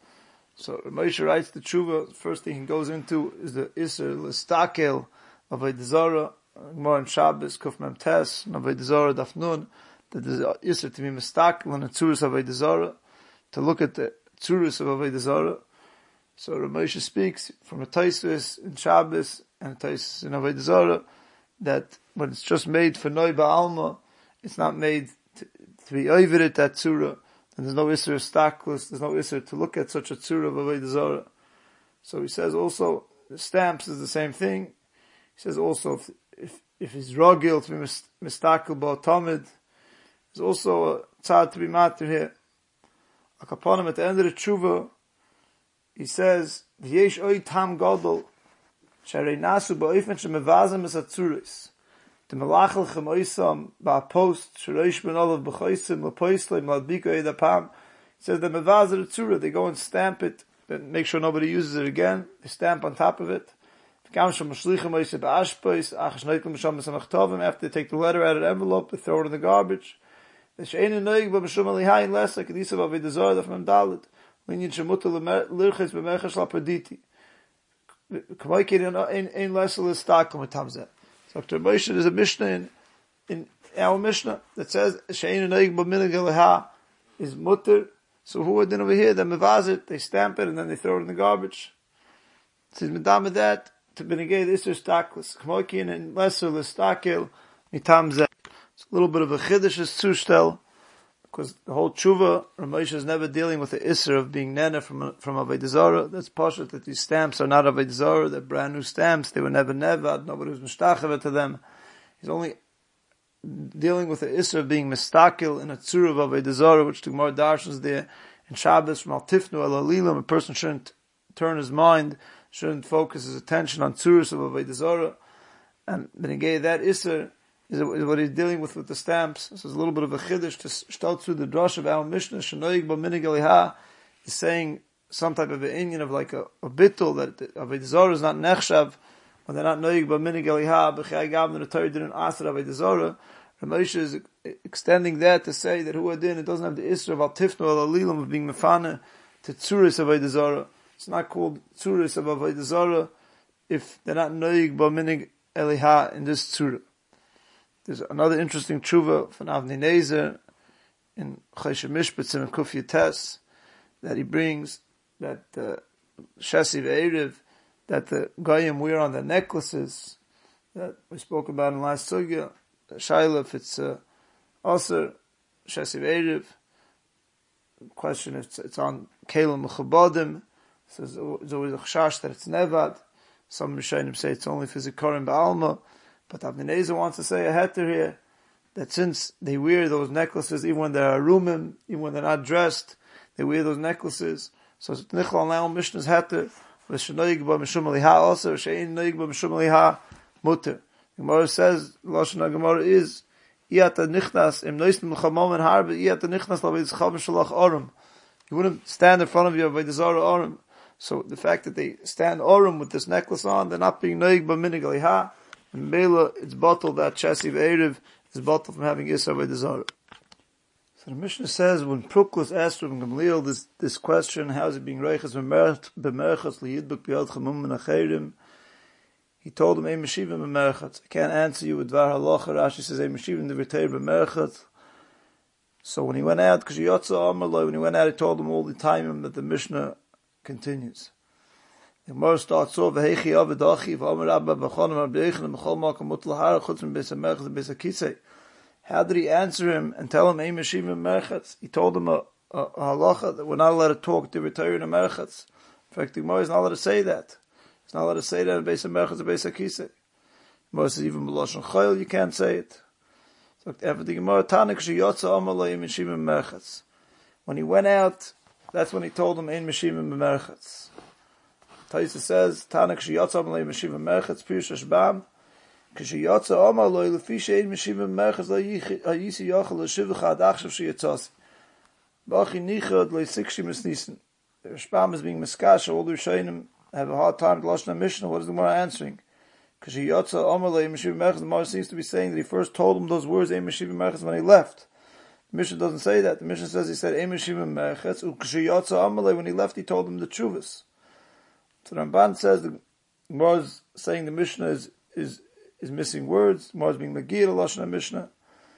So Moshe writes the tshuva, first thing he goes into is the Isser L'Stakel of Avodah Zarah, more in Shabbos, Kuf Mem Tes, Avodah Zarah Daf Nun, that there's Isser to be Mistakel and the Tzuris of Avodah Zarah, to look at the Tzuris of Avodah Zarah. So Ramosha speaks from a Taisvis in Shabbos and a Taisvis in Avodah Zarah that when it's just made for Noi Ba'alma, it's not made to, to be over it, that Tzura, and there's no Isser of Staklus, there's no Isser to look at such a Tzura of Avodah Zarah. So he says also, the stamps is the same thing. He says also, if if, if he's Rogil to be Mistakel Ba'atomid, there's also a Tzad to be matter here. Akaponim at the end of the tshuva, he says, "V'yesh oy tam gadol, sharei nasu ba'ofen shemevazim es atzuris, the melachel chem oysam ba'post shreish ben olav b'choisim l'poislim l'adbiko edapam." He says the mevazir atzura, they go and stamp it, and make sure nobody uses it again. They stamp on top of it. After they take the letter out of the envelope, they throw it in the garbage. The she'einu noig b'mishum alihayin lesa k'disa b'avodah zarah daf mem dalet linyan shemuter l'irches b'merches l'aproditi k'moikin ein lesa l'stakel mitamzeh. So Doctor Moshe, there's a Mishnah in, in our Mishnah that says she'einu noig b'minig aliha is mutter. So who are then over here? They mevaz it, they stamp it, and then they throw it in the garbage. It says medam that to benegay this is stakless k'moikin ein lesa l'stakel mitamzeh. It's a little bit of a chiddush zustel, because the whole tshuva, Ramosha is never dealing with the isser of being nena from from Avodah Zarah. That's pashut that these stamps are not Avodah Zarah, they're brand new stamps, they were never nevad, nobody was mishtachaveh to them. He's only dealing with the isser of being mistakil in a tzur of Avodah Zarah, which the Gemara darshans there in Shabbos from Al Tifnu El Alilam. A person shouldn't turn his mind, shouldn't focus his attention on tzuras of Avodah Zarah, and then he gave that isser is what he's dealing with with the stamps. So there's a little bit of a chiddush to start through the drush of our Mishnah. Shenoig b'minig aliha is saying some type of an inyan of like a, a bittul that Avodah Zarah is not nechshav when they're not noig but minig eliha, b'chai gavna the Torah didn't ask it avodah zarah. Ramosha is extending that to say that who adin, it doesn't have the isra of al-tifnu al-alilam of being mefana to tzuris avodah zarah. It's not called tzuris of avodah zarah if they're not noig but minig eliha in this tzura. There's another interesting tshuva from Avnei Nezer in Choshen Mishpatzim and Kuf Yates that he brings that uh, Shasi ve'erev, that the Goyim wear on their necklaces that we spoke about in last sugya. Shaila, if it's uh, also Shasi ve'erev, question if it's, it's on Kelim Mechabodim, so there's always a chashash that it's nevad. Some Rishonim say it's only for Zikarim Ba'alma, but Avnei Nezer wants to say a heter here, that since they wear those necklaces, even when they're arumim, even when they're not dressed, they wear those necklaces. So it's Nichol Nail Mishnah's heter, v'shenoig ba mishum aliha also, v'shein noig ba mishum aliha mutter. The Gemara says, Lashon HaGemara is, Iyata nichnas, im noistim l'chamom en harbe, Iyata nichnas l'aved zchavim shalach orim. You wouldn't stand in front of you avodah zarah orim. So the fact that they stand orim with this necklace on, they're not being noig ba minig aliha, and Mela, it's bottled that Chasiv Erev is bottled from having Yisra avodah zarah. So the Mishnah says, when Pruklas asked Rabbi Gamliel this, this question, how is it being reiches b'merchas liyidbuk b'yad chamum min acherim? He told him, Ein meshivim b'merchas. I can't answer you with dvar halacha. Rashi says, Ein meshivim d'v'teir b'merchas. So when he went out, because Yotza Amar Lo, when he went out, he told him all the time that the Mishnah continues. The Gemara starts off, V'hechi avadochi, v'amar abba b'chonim abdeichen, b'chol malkam mutal hara, chutz from beis ha-merchatz and beis ha-kisei. How did he answer him and tell him, Ein meshivim merchatz? He told him a, a, a halacha that we're not allowed to talk to Torah in a merchatz. In fact, the Gemara is not allowed to say that. He's not allowed to say that in beis ha-merchatz and beis ha-kisei. The Gemara says even b'lashon chayil you can't say it. So after the Gemara, Tanik sheyotza amar lo Ein meshivim merchatz. When he went out, that's when he told him, Ein meshivim merchatz. Taisa says, Tanak sheyotza amar lo Ein meshivim merchatz, pirush hashbam, k'sheyotza amar lo lefi she'ein meshivim merchatz lo yisi yochel l'shivcha ad achshav sheyetzasi. B'achi nichad lo ysikshi misnisen. The Rashbam is being miskasha, all the Rishonim have a hard time to Lashon HaMishnah. What is the Gemara answering? K'sheyotza amar lo Ein meshivim merchatz, the Gemara seems to be saying that he first told him those words, Ein meshivim merchatz, when he left. The Mishnah doesn't say that. The Mishnah says he said, Ein meshivim merchatz, u'k'sheyotza amar lo, when he left he told him the Tshuvas. So the Ramban says the Gemara is saying the Mishnah is, is, is missing words. The Gemara is being Megir, Lashon HaMishnah.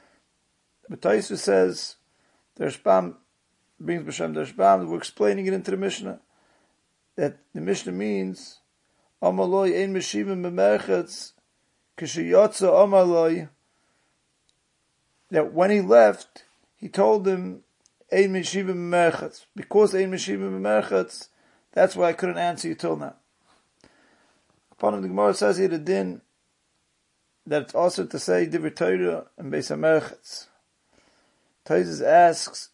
But Taisa says, the Rashbam brings B'Shem the Rashbam, we're explaining it into the Mishnah, that the Mishnah means, Amar loy ein meshivim b'merchatz, k'sheyotza amar loy, that when he left, he told him, ein meshivim b'merchatz. Because ein meshivim b'merchatz, that's why I couldn't answer you till now. Upon him, the Gemara says here the din that it's also to say Divrei Torah and Beis HaMerchatz. Taisus asks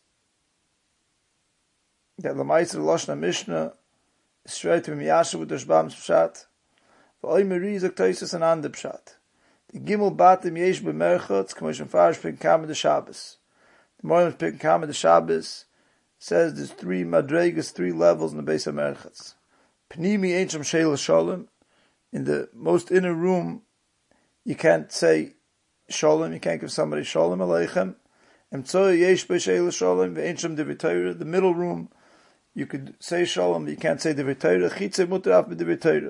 that Lamaitz Lashon HaMishnah is straight to Miyasha with the Rashbam's Pshat. V'oi Meri zok Taisus an ander Pshat. The Gimel Batim Yesh B'merchatz K'moshen Farish Pek Kama de Shabbos. The Morim Pek Kama de Shabbos says there's three madregas, three levels in the Beis HaMerchatz. Pnimi ain't sham sheila shalom. In the most inner room, you can't say shalom, you can't give somebody shalom aleichem. Emtzoy yesh be sheila shalom, ve'ain sham divrei Torah. The middle room, you could say shalom, but you can't say divrei Torah. Chitze muter af b'divrei Torah.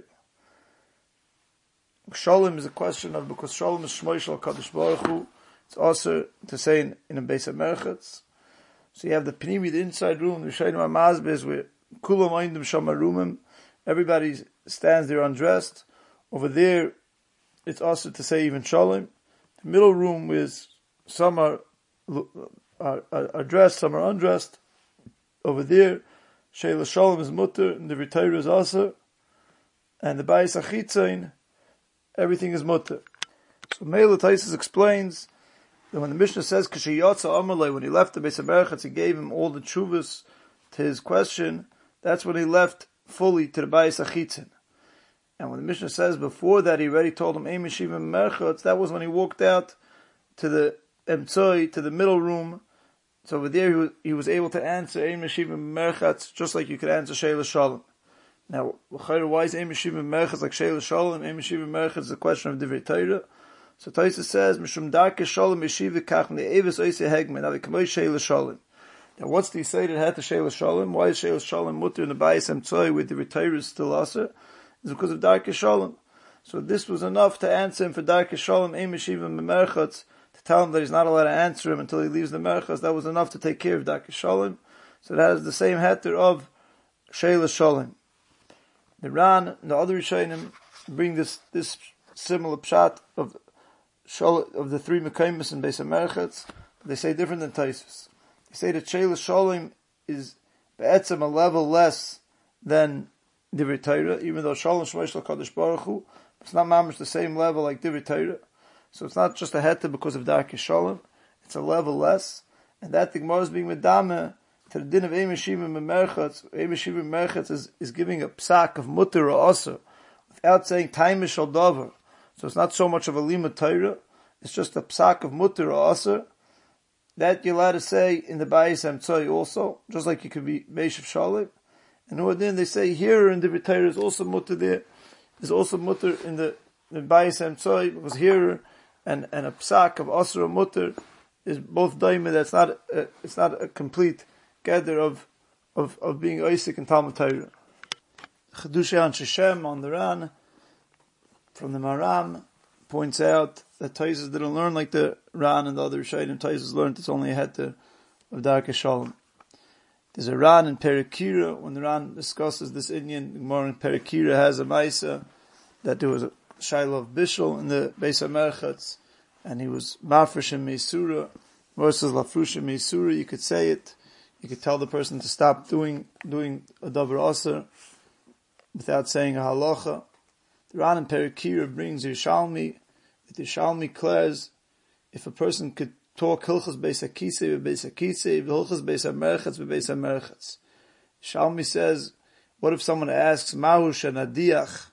Shalom is a question of, because shalom is shmoy shal kadosh baruch hu, it's also to say in, in a Beis HaMerchatz. So you have the Pnimi, the inside room, the Rishayim HaMazbez, where Kulam Oindim Shamarumim, everybody stands there undressed. Over there, it's also to say even Shalom. The middle room is, some are, are, are dressed, some are undressed. Over there, Sheila Shalom is mutter, and the Ritayra is also. And the Bayis Achitzain, everything is mutter. So Mela Taisus explains, and when the Mishnah says, K'sheyotza Amalei, when he left the Beis HaMerchatz, he gave him all the tshuvas to his question, that's when he left fully to the Bayis Achitzin. And when the Mishnah says, before that he already told him, Ein meshivim merchatz, that was when he walked out to the Emtzoi, to the middle room. So over there he was, he was able to answer Ein meshivim merchatz, just like you could answer Sheila Shalom. Now, why is Ein Meshiva Merchatz like Sheila Shalom? Ein Meshiva Merchatz is a question of Divrei Torah. So Taisa says, Mishum Darke Shalom Meshiva Kach Ne'eves Oise Hegmen, Avi Kamoi Sheila Shalom. Now, what's the say that had to Sheila Shalom? Why is Sheila Shalom mutter in the Bayis Emtzoi with the Torah is still aser? It's because of Darke Shalom. So this was enough to answer him for Darke Shalom, Ein Meshiva Merchatz, to tell him that he's not allowed to answer him until he leaves the Merchatz. That was enough to take care of Darke Shalom. So it has the same heter of Sheila Shalom. The Ran and the other Rishonim bring this this similar pshat of of the three Mekaymis and Beis HaMerchatz. They say different than Taisus. They say that Sheila Shalom is be'etzem a level less than Divrei Torah, even though Shalom Shmosh LaKadosh Baruch Hu, it's not mamish the same level like Divrei Torah. So it's not just a heta because of Darke Shalom, it's a level less, and that the Gemara is being medameh to the din of Ein Meshiva Merchatz. Ein Meshiva Merchatz is, is giving a psak of mutter or aser without saying taimish shel davar. So it's not so much of a limud Torah, it's just a psak of mutter or aser that you're allowed to say in the Bayis Emtzoi also, just like you could be Meishav Shalom. And who then they say here in the Divrei Torah is also mutter there, is also mutter in the, the Bayis Emtzoi, because here and, and a psak of aser or mutter is both daima. That's not a, it's not a complete gather of of of being Isaac and Talmud Torah. Chedusha and Sheshem on the Ran from the Maram points out that Taisus didn't learn like the Ran and the other Rishonim. Taisus learned it's only a heter of Darke Shalom. There's a Ran in Perikira when the Ran discusses this Indian. More in Perikira has a Maisa that there was a Shiloh of Bishul in the Beis HaMerchatz and he was Mafresh and Meisura versus Lafrush and Meisura. You could say it. You could tell the person to stop doing doing a davar aser without saying a halacha. The Ran in Perikira brings Yerushalmi. The Yerushalmi declares if a person could talk hilchos beis hakisei beis hakisei, hilchos beis hamerchatz beis hamerchatz. Yerushalmi says, what if someone asks mahu shenadiach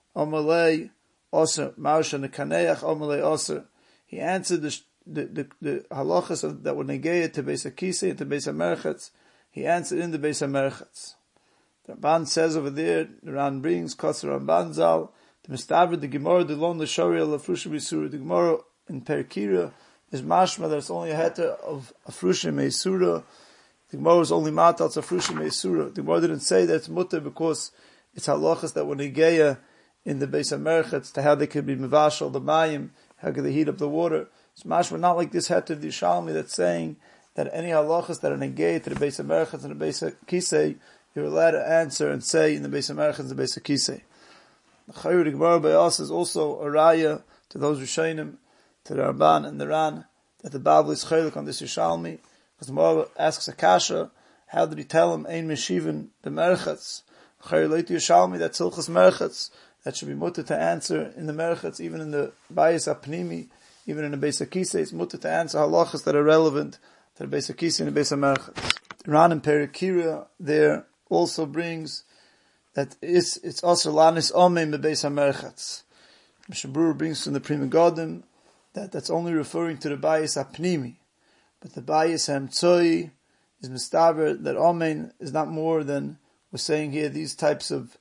amalei aser, mahu shenekaneach amalei aser? He answered the The, the, the halachas of, that were negayah to Beis HaKisei and to Beis HaMerchatz, he answered in the Beis HaMerchatz. The Ramban says over there, the Ran brings, Kosser Ramban Zal, the Mistaver, the Gemara, the Lon, the Shori, the Afrushim Yisura, the Gemara in Perikira is mashma that it's only a heter of Afrushim Yisura. The Gemara is only matal to Afrushim Yisura. The Gemara didn't say that it's mutter because it's halachas that were negayah in the Beis HaMerchatz to how they could be mevashal the mayim, how could they heat up the water. It's mashma not like this heter of the Yerushalmi that's saying that any halachas that are negayah to the Beis HaMerchatz and the Beis HaKisei, you're allowed to answer and say in the Beis HaMerchatz and the Beis HaKisei. The Chayur the Gemara by us is also a raya to those Rishonim, to the Ramban and the Ran, that the Babel is chaylik on this Yerushalmi, because the Gemara asks a kasha, how did he tell him Ein Meshivan B'Merchatz? Chayur leit Yerushalmi, that's hilchas Merchatz, that should be mutter to answer in the Merchatz, even in the Bayis HaPnimi, even in the Beis HaKisei, it's mutter to answer halachas that are relevant to the Beis HaKisei and the Beis HaMerchatz. Ran and Perikira there also brings that it's, it's also lanis omeim the Beis HaMerchatz. Mishnah Berurah brings from the Pri Megadim that that's only referring to the Bayis HaPnimi. But the Bayis HaMtzoi is mistaber that omein is not more than, we're saying here, these types of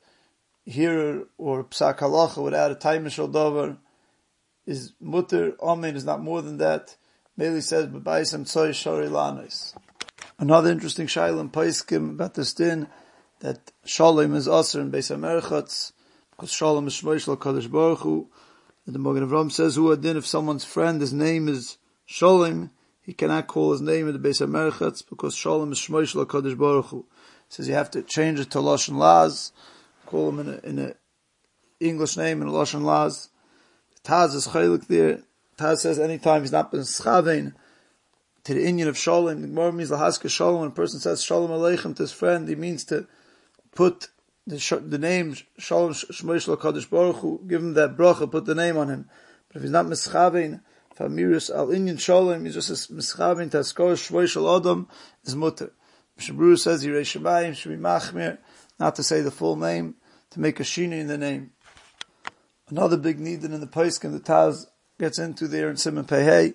hearer or psak halacha without a time shel davar, is mutter, omen is not more than that. Meli says, B'bayis HaMtzoi shori lanos. Another interesting shayla in Paiskim about this din, that Shalom is aser in Beis HaMerchatz, because Shalom is Shmosh LaKadosh Baruch Hu. And the Magen Avraham says, who adin, if someone's friend, his name is Shalom, he cannot call his name in the Beis HaMerchatz, because Shalom is Shmosh LaKadosh Baruch Hu. He says you have to change it to Lashon Laz, call him in a, in a English name, in a Lashon Laz. Taz is chaylik there. Taz says anytime he's not been schavein to the inyan of Shalom, the Gemara means lahaska Shalom. When a person says Shalom Aleichem to his friend, he means to put the, sh- the name Shalom Shmosh LaKadosh Baruch Hu, give him that bracha, put the name on him. But if he's not mischavein, Famirus al inyan Shalom, he's just mischavein to Askor Shvoy Shal Adam, is mutter. Mishnah Berurah says Yirei Shamayim should be machmir, not to say the full name, to make a shina in the name. Another big need in the Paiskim the Taz gets into there in Siman Pehei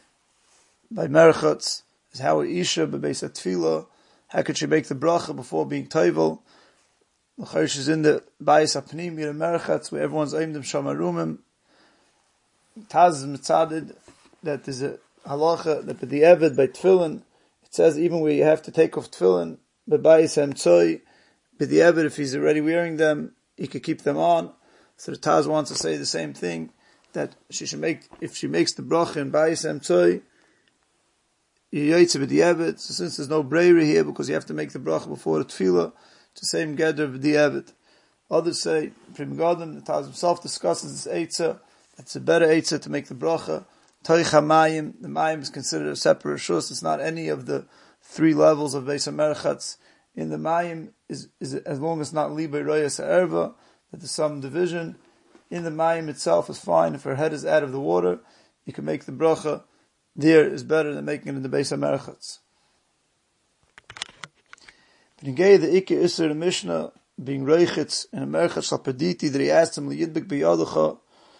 by Merchatz is how a Isha b'beis Tefillah, how could she make the bracha before being toivel? The Chaysh is in the Bayis Apnim, Yir Merchatz, where everyone's aimed them Shamarumim. Taz is mitzadid that there's a halacha that by the Eved, by Tefillin, it says even where you have to take off Tefillin, by Bayis Hamtzoi, by the Eved, if he's already wearing them, he could keep them on. So the Taz wants to say the same thing, that she should make, if she makes the bracha in Bayis Hamtzoi, Yoytze by the Eved. So since there's no breira here, because you have to make the bracha before the Tefillah, it's the same gather of the Eved. Others say, Prim Godem, the Taz himself discusses this Eitzah, it's a better Eitzah to make the bracha. Toicha Mayim, the Mayim is considered a separate shus, it's not any of the three levels of Beis HaMerchatz. In the Mayim, is, is as long as not Libay Royas Erva, that there's some division. In the Mayim itself is fine, if her head is out of the water, you can make the bracha. There is better than making it in the Beis HaMerchatz. But in Gei, the Ikke Isser, the Mishnah, being Reichitz, in a Merchatz Lapediti, that he asked him, L'yidbik b'yaducha,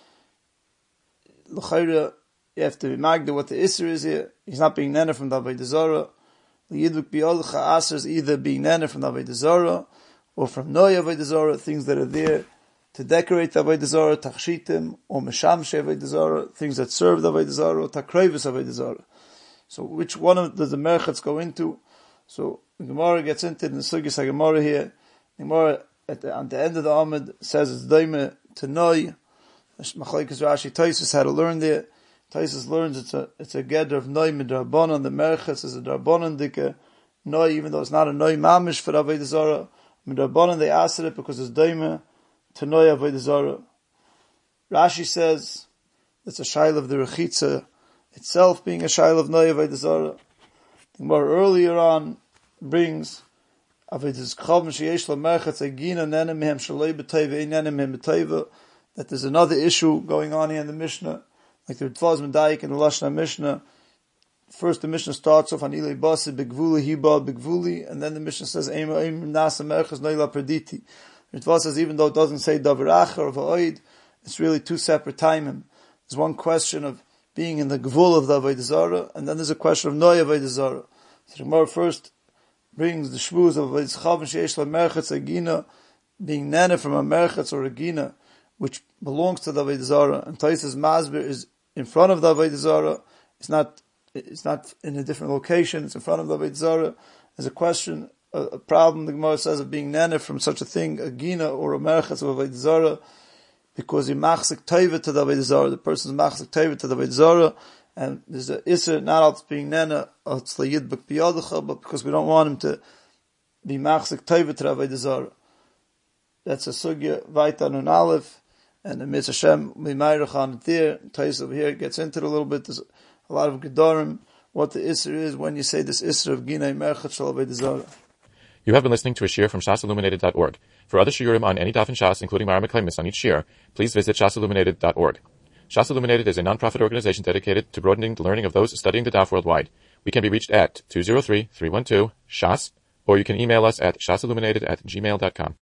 L'chayra, you have to be magda what the Isser is here. He's not being nene from the Avodah Zarah. L'yidbik b'yaducha Aser is either being nene from the Avodah Zarah, or from Noy Avodah Zarah, things that are there to decorate the Avodah Zarah, Tachshitim, or Meshamshe Avodah Zarah, things that serve the Avodah Zarah, or Takrevis Avodah Zarah. So which one of does the Merchatz go into? So the Gemara gets into it in the Sugis HaGemara here. The Gemara at the, on the end of the Amud says it's Daime to Noy. Machlekes Rashi Taisus had to learn there. Taisus learns it's a it's a gather of Noy midrabanan. The Merchatz is a drabanan dike Noy, even though it's not a Noy mamish for Avodah Zarah. Midrabanan they asked it because it's Daime to Noy Avodah Zarah. Rashi says it's a shail of the Rechitza itself being a shail of Noy Avodah Zarah. The Gemara earlier on brings Avodah Chav sheyesh lo merchatz egina nene mehem shaloi b'teiva ein nene mehem b'teiva, that there's another issue going on here in the Mishnah, like the Ritva Medayik in the Lashon Mishnah. First the Mishnah starts off on Ilei Basi Begvuli Hiba Begvuli, and then the Mishnah says Eim Eim Nasa Merchas Noila Perditi. Ritva says even though it doesn't say Davar Acher or Va'oid, it's really two separate timing. There's one question of being in the Gvul of the Avodah Zarah, and then there's a question of Noy Avodah Zarah. So the Gemara first brings the shvuz of Avodah Chav sheyesh lo merchatz egina, being nene from a merchatz or a gina, which belongs to the Avodah Zarah, and Taisus Masber is in front of the Avodah Zarah. It's not, it's not in a different location. It's in front of the Avodah Zarah. There's a question, a, a problem. The Gemara says of being nene from such a thing, a gina or a merchatz of Avodah Zarah, because he machzik teiva to the Avodah Zarah. The person is machzik teiva to the Avodah Zarah, and there's a isser not out being nene, it's layidbek biyaducha, but because we don't want him to be machzik teiva to the Avodah Zarah. That's a sugya vaita nun aleph, and the Mitzvah Hashem mimayrach on it there. Tais over here gets into it a little bit. There's a lot of gedarim what the isser is when you say this isser of ginay merchat shel Avodah Zarah. You have been listening to a shiur from shas illuminated dot org. For other shiurim on any daf in Shas, including Mara Meklemis on each shiur, please visit shas illuminated dot org. Shas Illuminated is a non-profit organization dedicated to broadening the learning of those studying the daf worldwide. We can be reached at two zero three, three one two, S H A S, or you can email us at shasilluminated at gmail dot com.